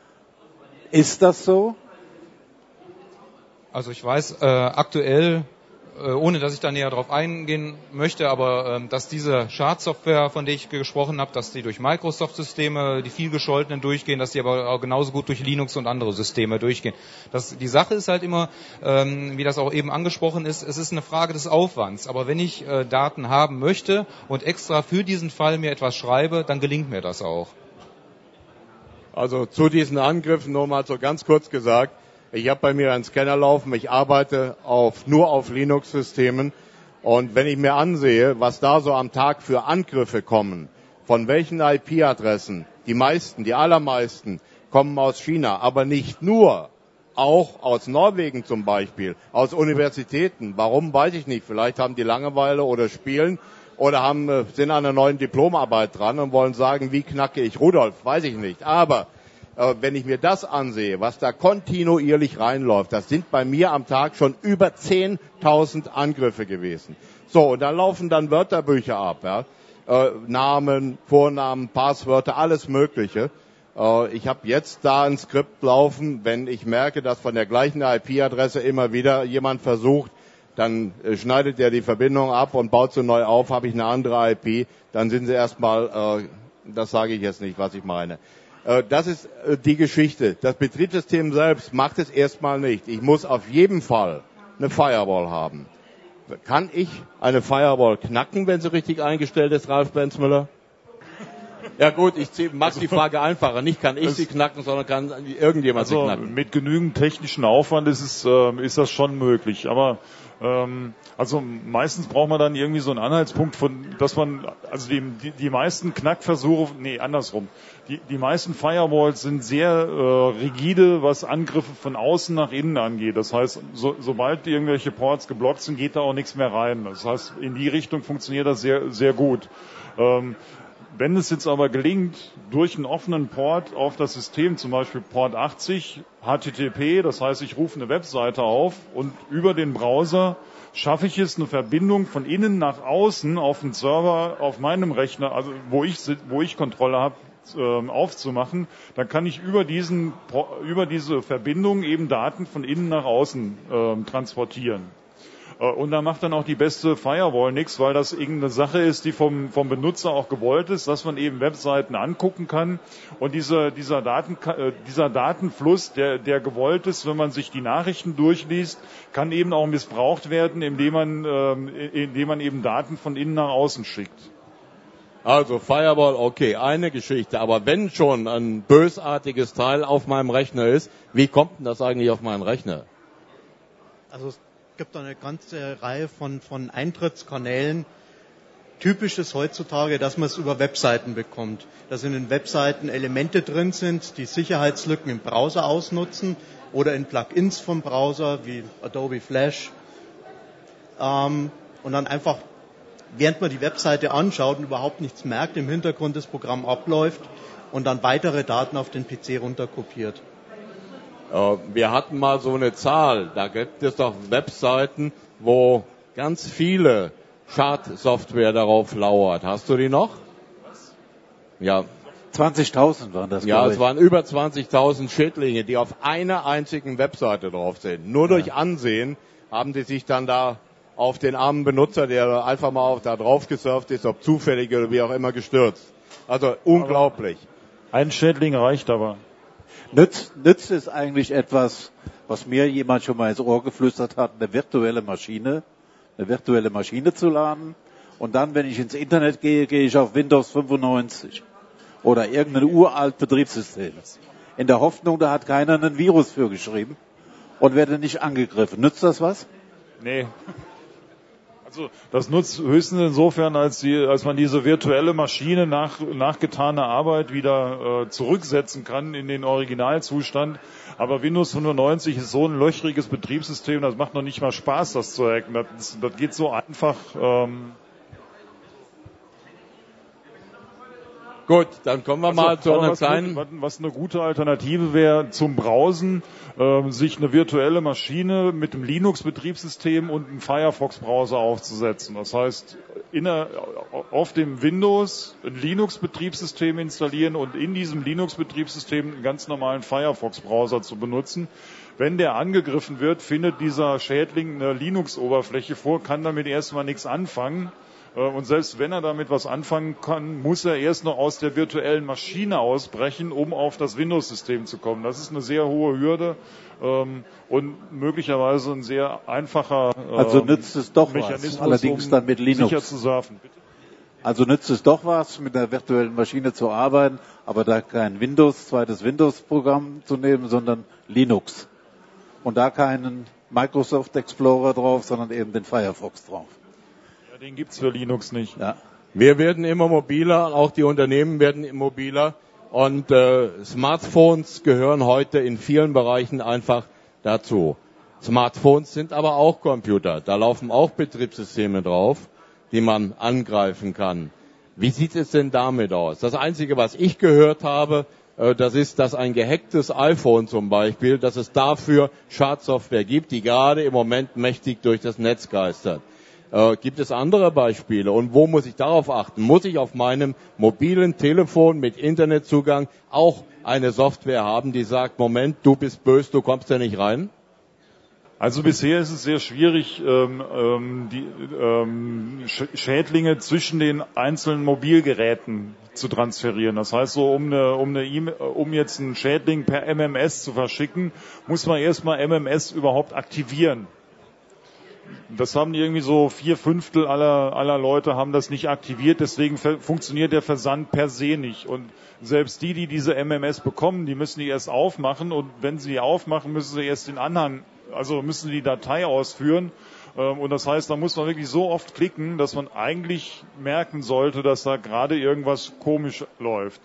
Ist das so? Also ich weiß aktuell, ohne dass ich da näher drauf eingehen möchte, aber dass diese Schadsoftware, von der ich gesprochen habe, dass die durch Microsoft-Systeme, die viel gescholtenen durchgehen, dass die aber auch genauso gut durch Linux und andere Systeme durchgehen. Die Sache ist halt immer, wie das auch eben angesprochen ist, es ist eine Frage des Aufwands. Aber wenn ich Daten haben möchte und extra für diesen Fall mir etwas schreibe, dann gelingt mir das auch. Also zu diesen Angriffen nur mal so ganz kurz gesagt. Ich habe bei mir einen Scanner laufen, ich arbeite nur auf Linux-Systemen und wenn ich mir ansehe, was da so am Tag für Angriffe kommen, von welchen IP-Adressen, die allermeisten kommen aus China, aber nicht nur, auch aus Norwegen zum Beispiel, aus Universitäten. Warum, weiß ich nicht. Vielleicht haben die Langeweile oder spielen oder sind an einer neuen Diplomarbeit dran und wollen sagen, wie knacke ich Rudolf, weiß ich nicht. Aber wenn ich mir das ansehe, was da kontinuierlich reinläuft, das sind bei mir am Tag schon über 10.000 Angriffe gewesen. So, und da laufen dann Wörterbücher ab, ja? Namen, Vornamen, Passwörter, alles Mögliche. Ich habe jetzt da ein Skript laufen, wenn ich merke, dass von der gleichen IP-Adresse immer wieder jemand versucht, dann schneidet er die Verbindung ab und baut sie neu auf, habe ich eine andere IP, dann sind sie erstmal, das sage ich jetzt nicht, was ich meine. Das ist die Geschichte. Das Betriebssystem selbst macht es erstmal nicht. Ich muss auf jeden Fall eine Firewall haben. Kann ich eine Firewall knacken, wenn sie richtig eingestellt ist, Ralf Benzmüller? Ja gut, ich mache die Frage einfacher. Nicht kann ich sie knacken, sondern kann irgendjemand sie knacken. Mit genügend technischen Aufwand ist das schon möglich. Aber also meistens braucht man dann irgendwie so einen Anhaltspunkt die meisten Knackversuche, andersrum. Die meisten Firewalls sind sehr rigide, was Angriffe von außen nach innen angeht. Das heißt, sobald irgendwelche Ports geblockt sind, geht da auch nichts mehr rein. Das heißt, in die Richtung funktioniert das sehr, sehr gut. Wenn es jetzt aber gelingt, durch einen offenen Port auf das System, zum Beispiel Port 80, HTTP, das heißt, ich rufe eine Webseite auf und über den Browser schaffe ich es, eine Verbindung von innen nach außen auf den Server, auf meinem Rechner, also wo ich Kontrolle habe, aufzumachen, dann kann ich über diese Verbindung eben Daten von innen nach außen transportieren. Und da macht dann auch die beste Firewall nichts, weil das irgendeine Sache ist, die vom Benutzer auch gewollt ist, dass man eben Webseiten angucken kann. Und dieser Datenfluss, der gewollt ist, wenn man sich die Nachrichten durchliest, kann eben auch missbraucht werden, indem man eben Daten von innen nach außen schickt. Also Firewall, okay, eine Geschichte. Aber wenn schon ein bösartiges Teil auf meinem Rechner ist, wie kommt denn das eigentlich auf meinen Rechner? Also es gibt eine ganze Reihe von Eintrittskanälen. Typisch ist heutzutage, dass man es über Webseiten bekommt. Dass in den Webseiten Elemente drin sind, die Sicherheitslücken im Browser ausnutzen oder in Plugins vom Browser wie Adobe Flash. Und dann einfach, während man die Webseite anschaut und überhaupt nichts merkt, im Hintergrund das Programm abläuft und dann weitere Daten auf den PC runterkopiert. Wir hatten mal so eine Zahl, da gibt es doch Webseiten, wo ganz viele Schadsoftware darauf lauert. Hast du die noch? Was? Ja. 20.000 waren das. Ja, es waren über 20.000 Schädlinge, die auf einer einzigen Webseite drauf sind. Nur durch Ansehen haben die sich dann da auf den armen Benutzer, der einfach mal da drauf gesurft ist, ob zufällig oder wie auch immer, gestürzt. Also unglaublich. Ein Schädling reicht aber. Nützt es eigentlich etwas, was mir jemand schon mal ins Ohr geflüstert hat, eine virtuelle Maschine zu laden und dann, wenn ich ins Internet gehe, gehe ich auf Windows 95 oder irgendein uralt Betriebssystem. in der Hoffnung, da hat keiner einen Virus für geschrieben und werde nicht angegriffen. Nützt das was? Nee. Also das nutzt höchstens insofern, als man diese virtuelle Maschine nach getaner Arbeit wieder zurücksetzen kann in den Originalzustand. Aber Windows 95 ist so ein löchriges Betriebssystem, das macht noch nicht mal Spaß, das zu hacken. Das geht so einfach. Gut, dann kommen wir mal zu einer kleinen... Was eine gute Alternative wäre zum Browsen, sich eine virtuelle Maschine mit einem Linux-Betriebssystem und einem Firefox-Browser aufzusetzen. Das heißt, auf dem Windows ein Linux-Betriebssystem installieren und in diesem Linux-Betriebssystem einen ganz normalen Firefox-Browser zu benutzen. Wenn der angegriffen wird, findet dieser Schädling eine Linux-Oberfläche vor, kann damit erstmal nichts anfangen. Und selbst wenn er damit was anfangen kann, muss er erst noch aus der virtuellen Maschine ausbrechen, um auf das Windows-System zu kommen. Das ist eine sehr hohe Hürde und möglicherweise ein sehr einfacher also nützt es doch Mechanismus, was, allerdings dann mit Linux. Sicher zu surfen. Bitte? Also nützt es doch was, mit einer virtuellen Maschine zu arbeiten, aber da kein zweites Windows-Programm zu nehmen, sondern Linux. Und da keinen Microsoft Explorer drauf, sondern eben den Firefox drauf. Den gibt's für Linux nicht. Ja. Wir werden immer mobiler, auch die Unternehmen werden mobiler und Smartphones gehören heute in vielen Bereichen einfach dazu. Smartphones sind aber auch Computer, da laufen auch Betriebssysteme drauf, die man angreifen kann. Wie sieht es denn damit aus? Das Einzige, was ich gehört habe, das ist, dass ein gehacktes iPhone zum Beispiel, dass es dafür Schadsoftware gibt, die gerade im Moment mächtig durch das Netz geistert. Gibt es andere Beispiele? Und wo muss ich darauf achten? Muss ich auf meinem mobilen Telefon mit Internetzugang auch eine Software haben, die sagt, Moment, du bist böse, du kommst da nicht rein? Also bisher ist es sehr schwierig, die Schädlinge zwischen den einzelnen Mobilgeräten zu transferieren. Das heißt, so um jetzt einen Schädling per MMS zu verschicken, muss man erstmal MMS überhaupt aktivieren. Das haben irgendwie so 4/5 aller Leute haben das nicht aktiviert, deswegen funktioniert der Versand per se nicht. Und selbst die diese MMS bekommen, die müssen die erst aufmachen und wenn sie die aufmachen, müssen sie erst den Anhang, also müssen die Datei ausführen. Und das heißt, da muss man wirklich so oft klicken, dass man eigentlich merken sollte, dass da gerade irgendwas komisch läuft.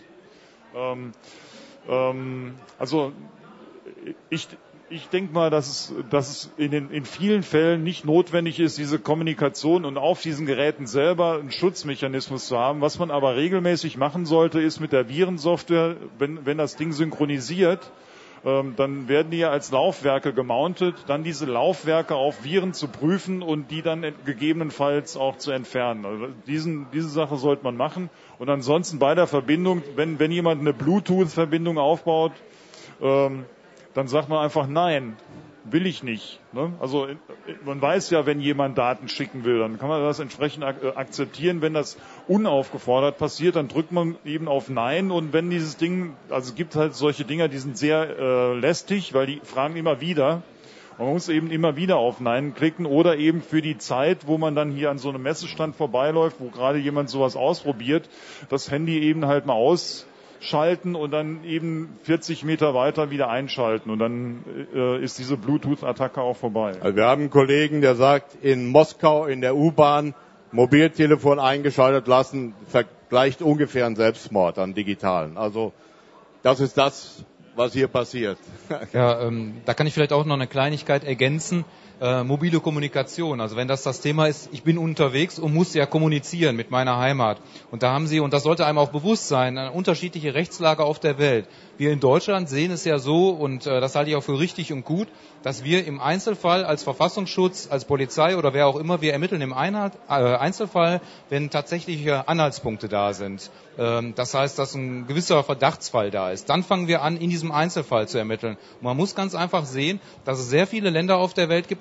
Also ich denke mal, dass es in vielen Fällen nicht notwendig ist, diese Kommunikation und auf diesen Geräten selber einen Schutzmechanismus zu haben. Was man aber regelmäßig machen sollte, ist mit der Virensoftware, wenn das Ding synchronisiert, dann werden die ja als Laufwerke gemountet, dann diese Laufwerke auf Viren zu prüfen und die dann gegebenenfalls auch zu entfernen. Also diese Sache sollte man machen. Und ansonsten bei der Verbindung, wenn jemand eine Bluetooth-Verbindung aufbaut, dann sagt man einfach nein, will ich nicht. Ne? Also man weiß ja, wenn jemand Daten schicken will, dann kann man das entsprechend akzeptieren. Wenn das unaufgefordert passiert, dann drückt man eben auf Nein. Und wenn dieses Ding, also es gibt halt solche Dinger, die sind sehr lästig, weil die fragen immer wieder. Man muss eben immer wieder auf Nein klicken oder eben für die Zeit, wo man dann hier an so einem Messestand vorbeiläuft, wo gerade jemand sowas ausprobiert, das Handy eben halt mal ausschalten und dann eben 40 Meter weiter wieder einschalten und dann ist diese Bluetooth-Attacke auch vorbei. Also wir haben einen Kollegen, der sagt, in Moskau in der U-Bahn Mobiltelefon eingeschaltet lassen, vergleicht ungefähr einen Selbstmord an digitalen. Also das ist das, was hier passiert. Ja, da kann ich vielleicht auch noch eine Kleinigkeit ergänzen. Mobile Kommunikation, also wenn das Thema ist, ich bin unterwegs und muss ja kommunizieren mit meiner Heimat. Und da haben Sie, und das sollte einem auch bewusst sein, eine unterschiedliche Rechtslage auf der Welt. Wir in Deutschland sehen es ja so, und das halte ich auch für richtig und gut, dass wir im Einzelfall als Verfassungsschutz, als Polizei oder wer auch immer, wir ermitteln im Einzelfall, wenn tatsächliche Anhaltspunkte da sind. Das heißt, dass ein gewisser Verdachtsfall da ist. Dann fangen wir an, in diesem Einzelfall zu ermitteln. Und man muss ganz einfach sehen, dass es sehr viele Länder auf der Welt gibt, die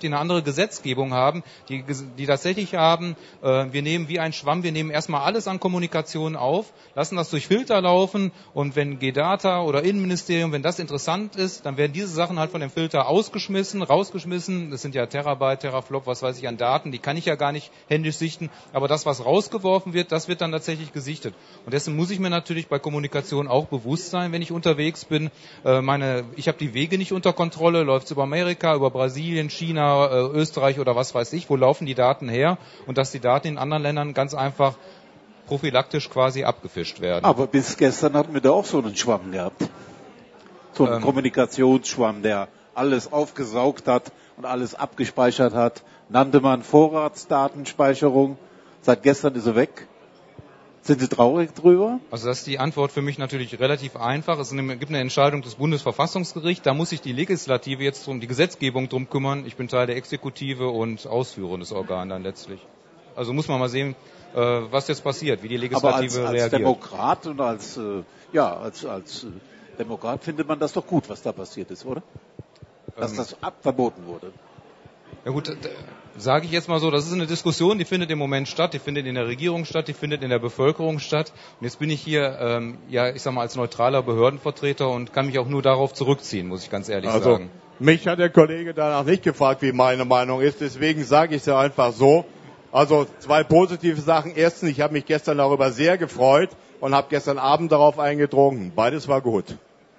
die eine andere Gesetzgebung haben, die tatsächlich haben, wir nehmen wie ein Schwamm, wir nehmen erstmal alles an Kommunikation auf, lassen das durch Filter laufen und wenn G-Data oder Innenministerium, wenn das interessant ist, dann werden diese Sachen halt von dem Filter rausgeschmissen. Das sind ja Terabyte, Teraflop, was weiß ich an Daten, die kann ich ja gar nicht händisch sichten, aber das, was rausgeworfen wird, das wird dann tatsächlich gesichtet. Und dessen muss ich mir natürlich bei Kommunikation auch bewusst sein, wenn ich unterwegs bin. Ich habe die Wege nicht unter Kontrolle, läuft es über Amerika, über Brasilien, China, Österreich oder was weiß ich, wo laufen die Daten her und dass die Daten in anderen Ländern ganz einfach prophylaktisch quasi abgefischt werden. Aber bis gestern hatten wir da auch so einen Schwamm gehabt. So einen Kommunikationsschwamm, der alles aufgesaugt hat und alles abgespeichert hat. Nannte man Vorratsdatenspeicherung. Seit gestern ist er weg. Sind Sie traurig drüber? Also das ist die Antwort für mich natürlich relativ einfach. Es gibt eine Entscheidung des Bundesverfassungsgerichts. Da muss sich die Legislative jetzt die Gesetzgebung drum kümmern. Ich bin Teil der Exekutive und ausführendes Organ dann letztlich. Also muss man mal sehen, was jetzt passiert, wie die Legislative reagiert. Aber als Demokrat und als Demokrat findet man das doch gut, was da passiert ist, oder? Dass das verboten wurde. Ja gut, sage ich jetzt mal so, das ist eine Diskussion, die findet im Moment statt, die findet in der Regierung statt, die findet in der Bevölkerung statt. Und jetzt bin ich hier, ich sag mal, als neutraler Behördenvertreter und kann mich auch nur darauf zurückziehen, muss ich ganz ehrlich sagen. Mich hat der Kollege danach nicht gefragt, wie meine Meinung ist, deswegen sage ich es ja einfach so. Also 2 positive Sachen. Erstens, ich habe mich gestern darüber sehr gefreut und habe gestern Abend darauf eingedrungen. Beides war gut.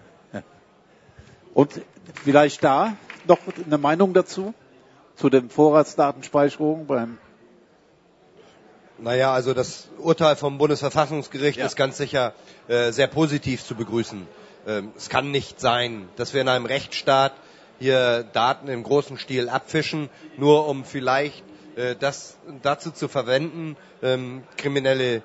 Und vielleicht da noch eine Meinung dazu? Zu den Vorratsdatenspeicherungen Naja, also das Urteil vom Bundesverfassungsgericht ist ganz sicher sehr positiv zu begrüßen. Es kann nicht sein, dass wir in einem Rechtsstaat hier Daten im großen Stil abfischen, nur um vielleicht das dazu zu verwenden, kriminelle,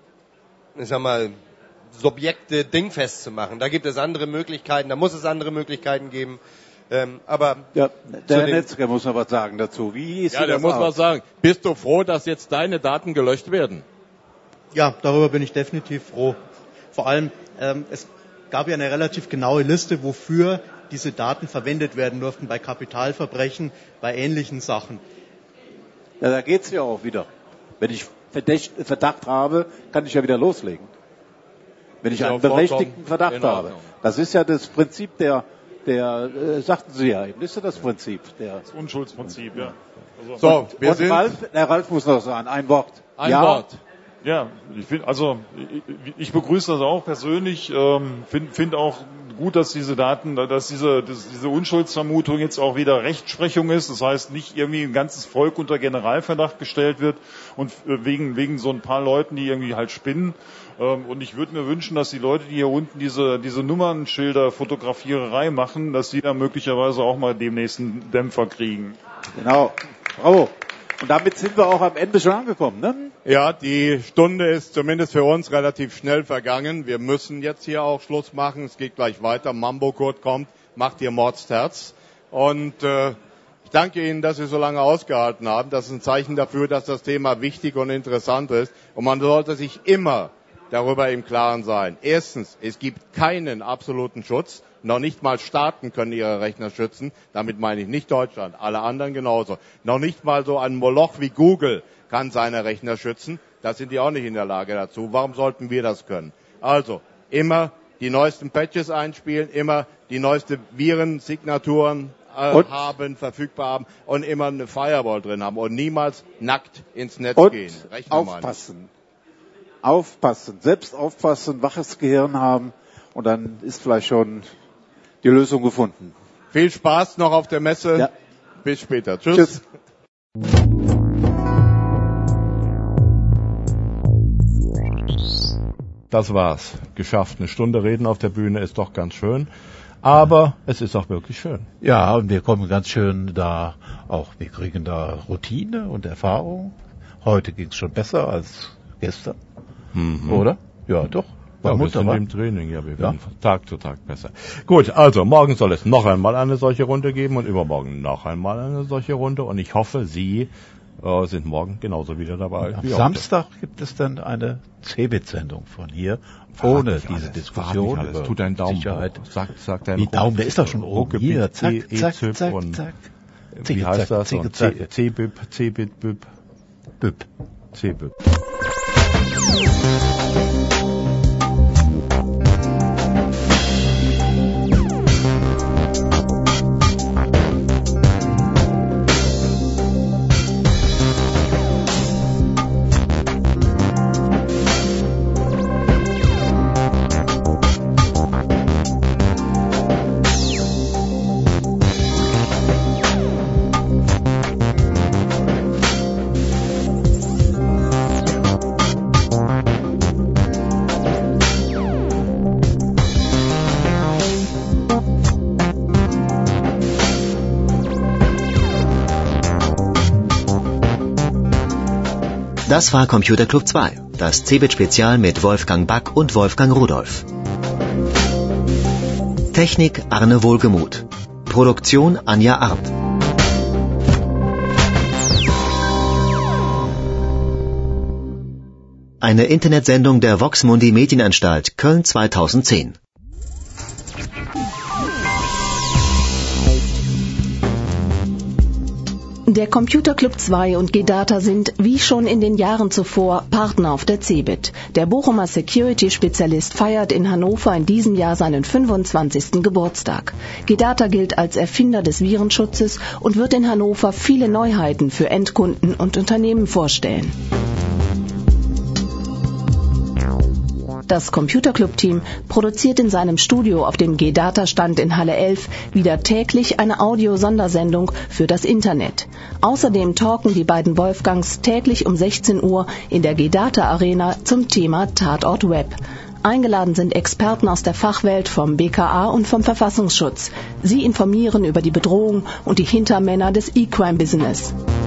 Subjekte dingfest zu machen. Da gibt es andere Möglichkeiten, da muss es andere Möglichkeiten geben. Aber der Herr Netzger muss noch was sagen dazu. Der muss was sagen. Bist du froh, dass jetzt deine Daten gelöscht werden? Ja, darüber bin ich definitiv froh. Vor allem, es gab ja eine relativ genaue Liste, wofür diese Daten verwendet werden durften, bei Kapitalverbrechen, bei ähnlichen Sachen. Ja, da geht's ja auch wieder. Wenn ich Verdacht habe, kann ich ja wieder loslegen. Wenn ich einen berechtigten Verdacht habe. Das ist ja das Prinzip sagten Sie ja eben, ist ja das Prinzip. Das Unschuldsprinzip, ja. Also Ralf muss noch sagen, ein Wort. Ein Wort. Ja, ich begrüße das auch persönlich, finde auch gut, dass diese Daten, dass diese Unschuldsvermutung jetzt auch wieder Rechtsprechung ist. Das heißt, nicht irgendwie ein ganzes Volk unter Generalverdacht gestellt wird und wegen so ein paar Leuten, die irgendwie halt spinnen. Und ich würde mir wünschen, dass die Leute, die hier unten diese Nummernschilder Fotografiererei machen, dass die dann möglicherweise auch mal demnächst einen Dämpfer kriegen. Genau. Bravo. Und damit sind wir auch am Ende schon angekommen, ne? Ja, die Stunde ist zumindest für uns relativ schnell vergangen. Wir müssen jetzt hier auch Schluss machen. Es geht gleich weiter. Mambo-Code kommt, macht ihr Mordsterz. Und ich danke Ihnen, dass Sie so lange ausgehalten haben. Das ist ein Zeichen dafür, dass das Thema wichtig und interessant ist. Und man sollte sich immer darüber im Klaren sein. Erstens, es gibt keinen absoluten Schutz. Noch nicht mal Staaten können ihre Rechner schützen. Damit meine ich nicht Deutschland, alle anderen genauso. Noch nicht mal so ein Moloch wie Google kann seine Rechner schützen. Da sind die auch nicht in der Lage dazu. Warum sollten wir das können? Also, immer die neuesten Patches einspielen, immer die neuesten Virensignaturen verfügbar haben und immer eine Firewall drin haben und niemals nackt ins Netz gehen. Aufpassen, selbst aufpassen, waches Gehirn haben und dann ist vielleicht schon die Lösung gefunden. Viel Spaß noch auf der Messe. Ja. Bis später. Tschüss. Das war's. Geschafft. Eine Stunde reden auf der Bühne ist doch ganz schön. Aber es ist auch wirklich schön. Ja, und wir kommen ganz schön wir kriegen da Routine und Erfahrung. Heute ging's schon besser als gestern. Oder? Ja, doch. Ja, wir sind im Training, wir werden von Tag zu Tag besser. Gut, also morgen soll es noch einmal eine solche Runde geben und übermorgen noch einmal eine solche Runde. Und ich hoffe, Sie sind morgen genauso wieder dabei. Am Samstag gibt es dann eine CeBIT-Sendung von hier, ohne diese Diskussion über Tut deinen Daumen Sicherheit. Sag deinen Wie Daumen, der ist doch schon oben. Hier, zack, zack, zack, zack. wie heißt das? CBIP, BIP. CBIP. Das war Computer Club 2, das CeBIT-Spezial mit Wolfgang Back und Wolfgang Rudolf. Technik Arne Wohlgemuth. Produktion Anja Arndt. Eine Internetsendung der Vox-Mundi Medienanstalt Köln 2010. Der Computer Club 2 und G-Data sind, wie schon in den Jahren zuvor, Partner auf der CeBIT. Der Bochumer Security-Spezialist feiert in Hannover in diesem Jahr seinen 25. Geburtstag. G-Data gilt als Erfinder des Virenschutzes und wird in Hannover viele Neuheiten für Endkunden und Unternehmen vorstellen. Das Computer Club Team produziert in seinem Studio auf dem G-Data-Stand in Halle 11 wieder täglich eine Audio-Sondersendung für das Internet. Außerdem talken die beiden Wolfgangs täglich um 16 Uhr in der G-Data-Arena zum Thema Tatort Web. Eingeladen sind Experten aus der Fachwelt vom BKA und vom Verfassungsschutz. Sie informieren über die Bedrohung und die Hintermänner des E-Crime-Business.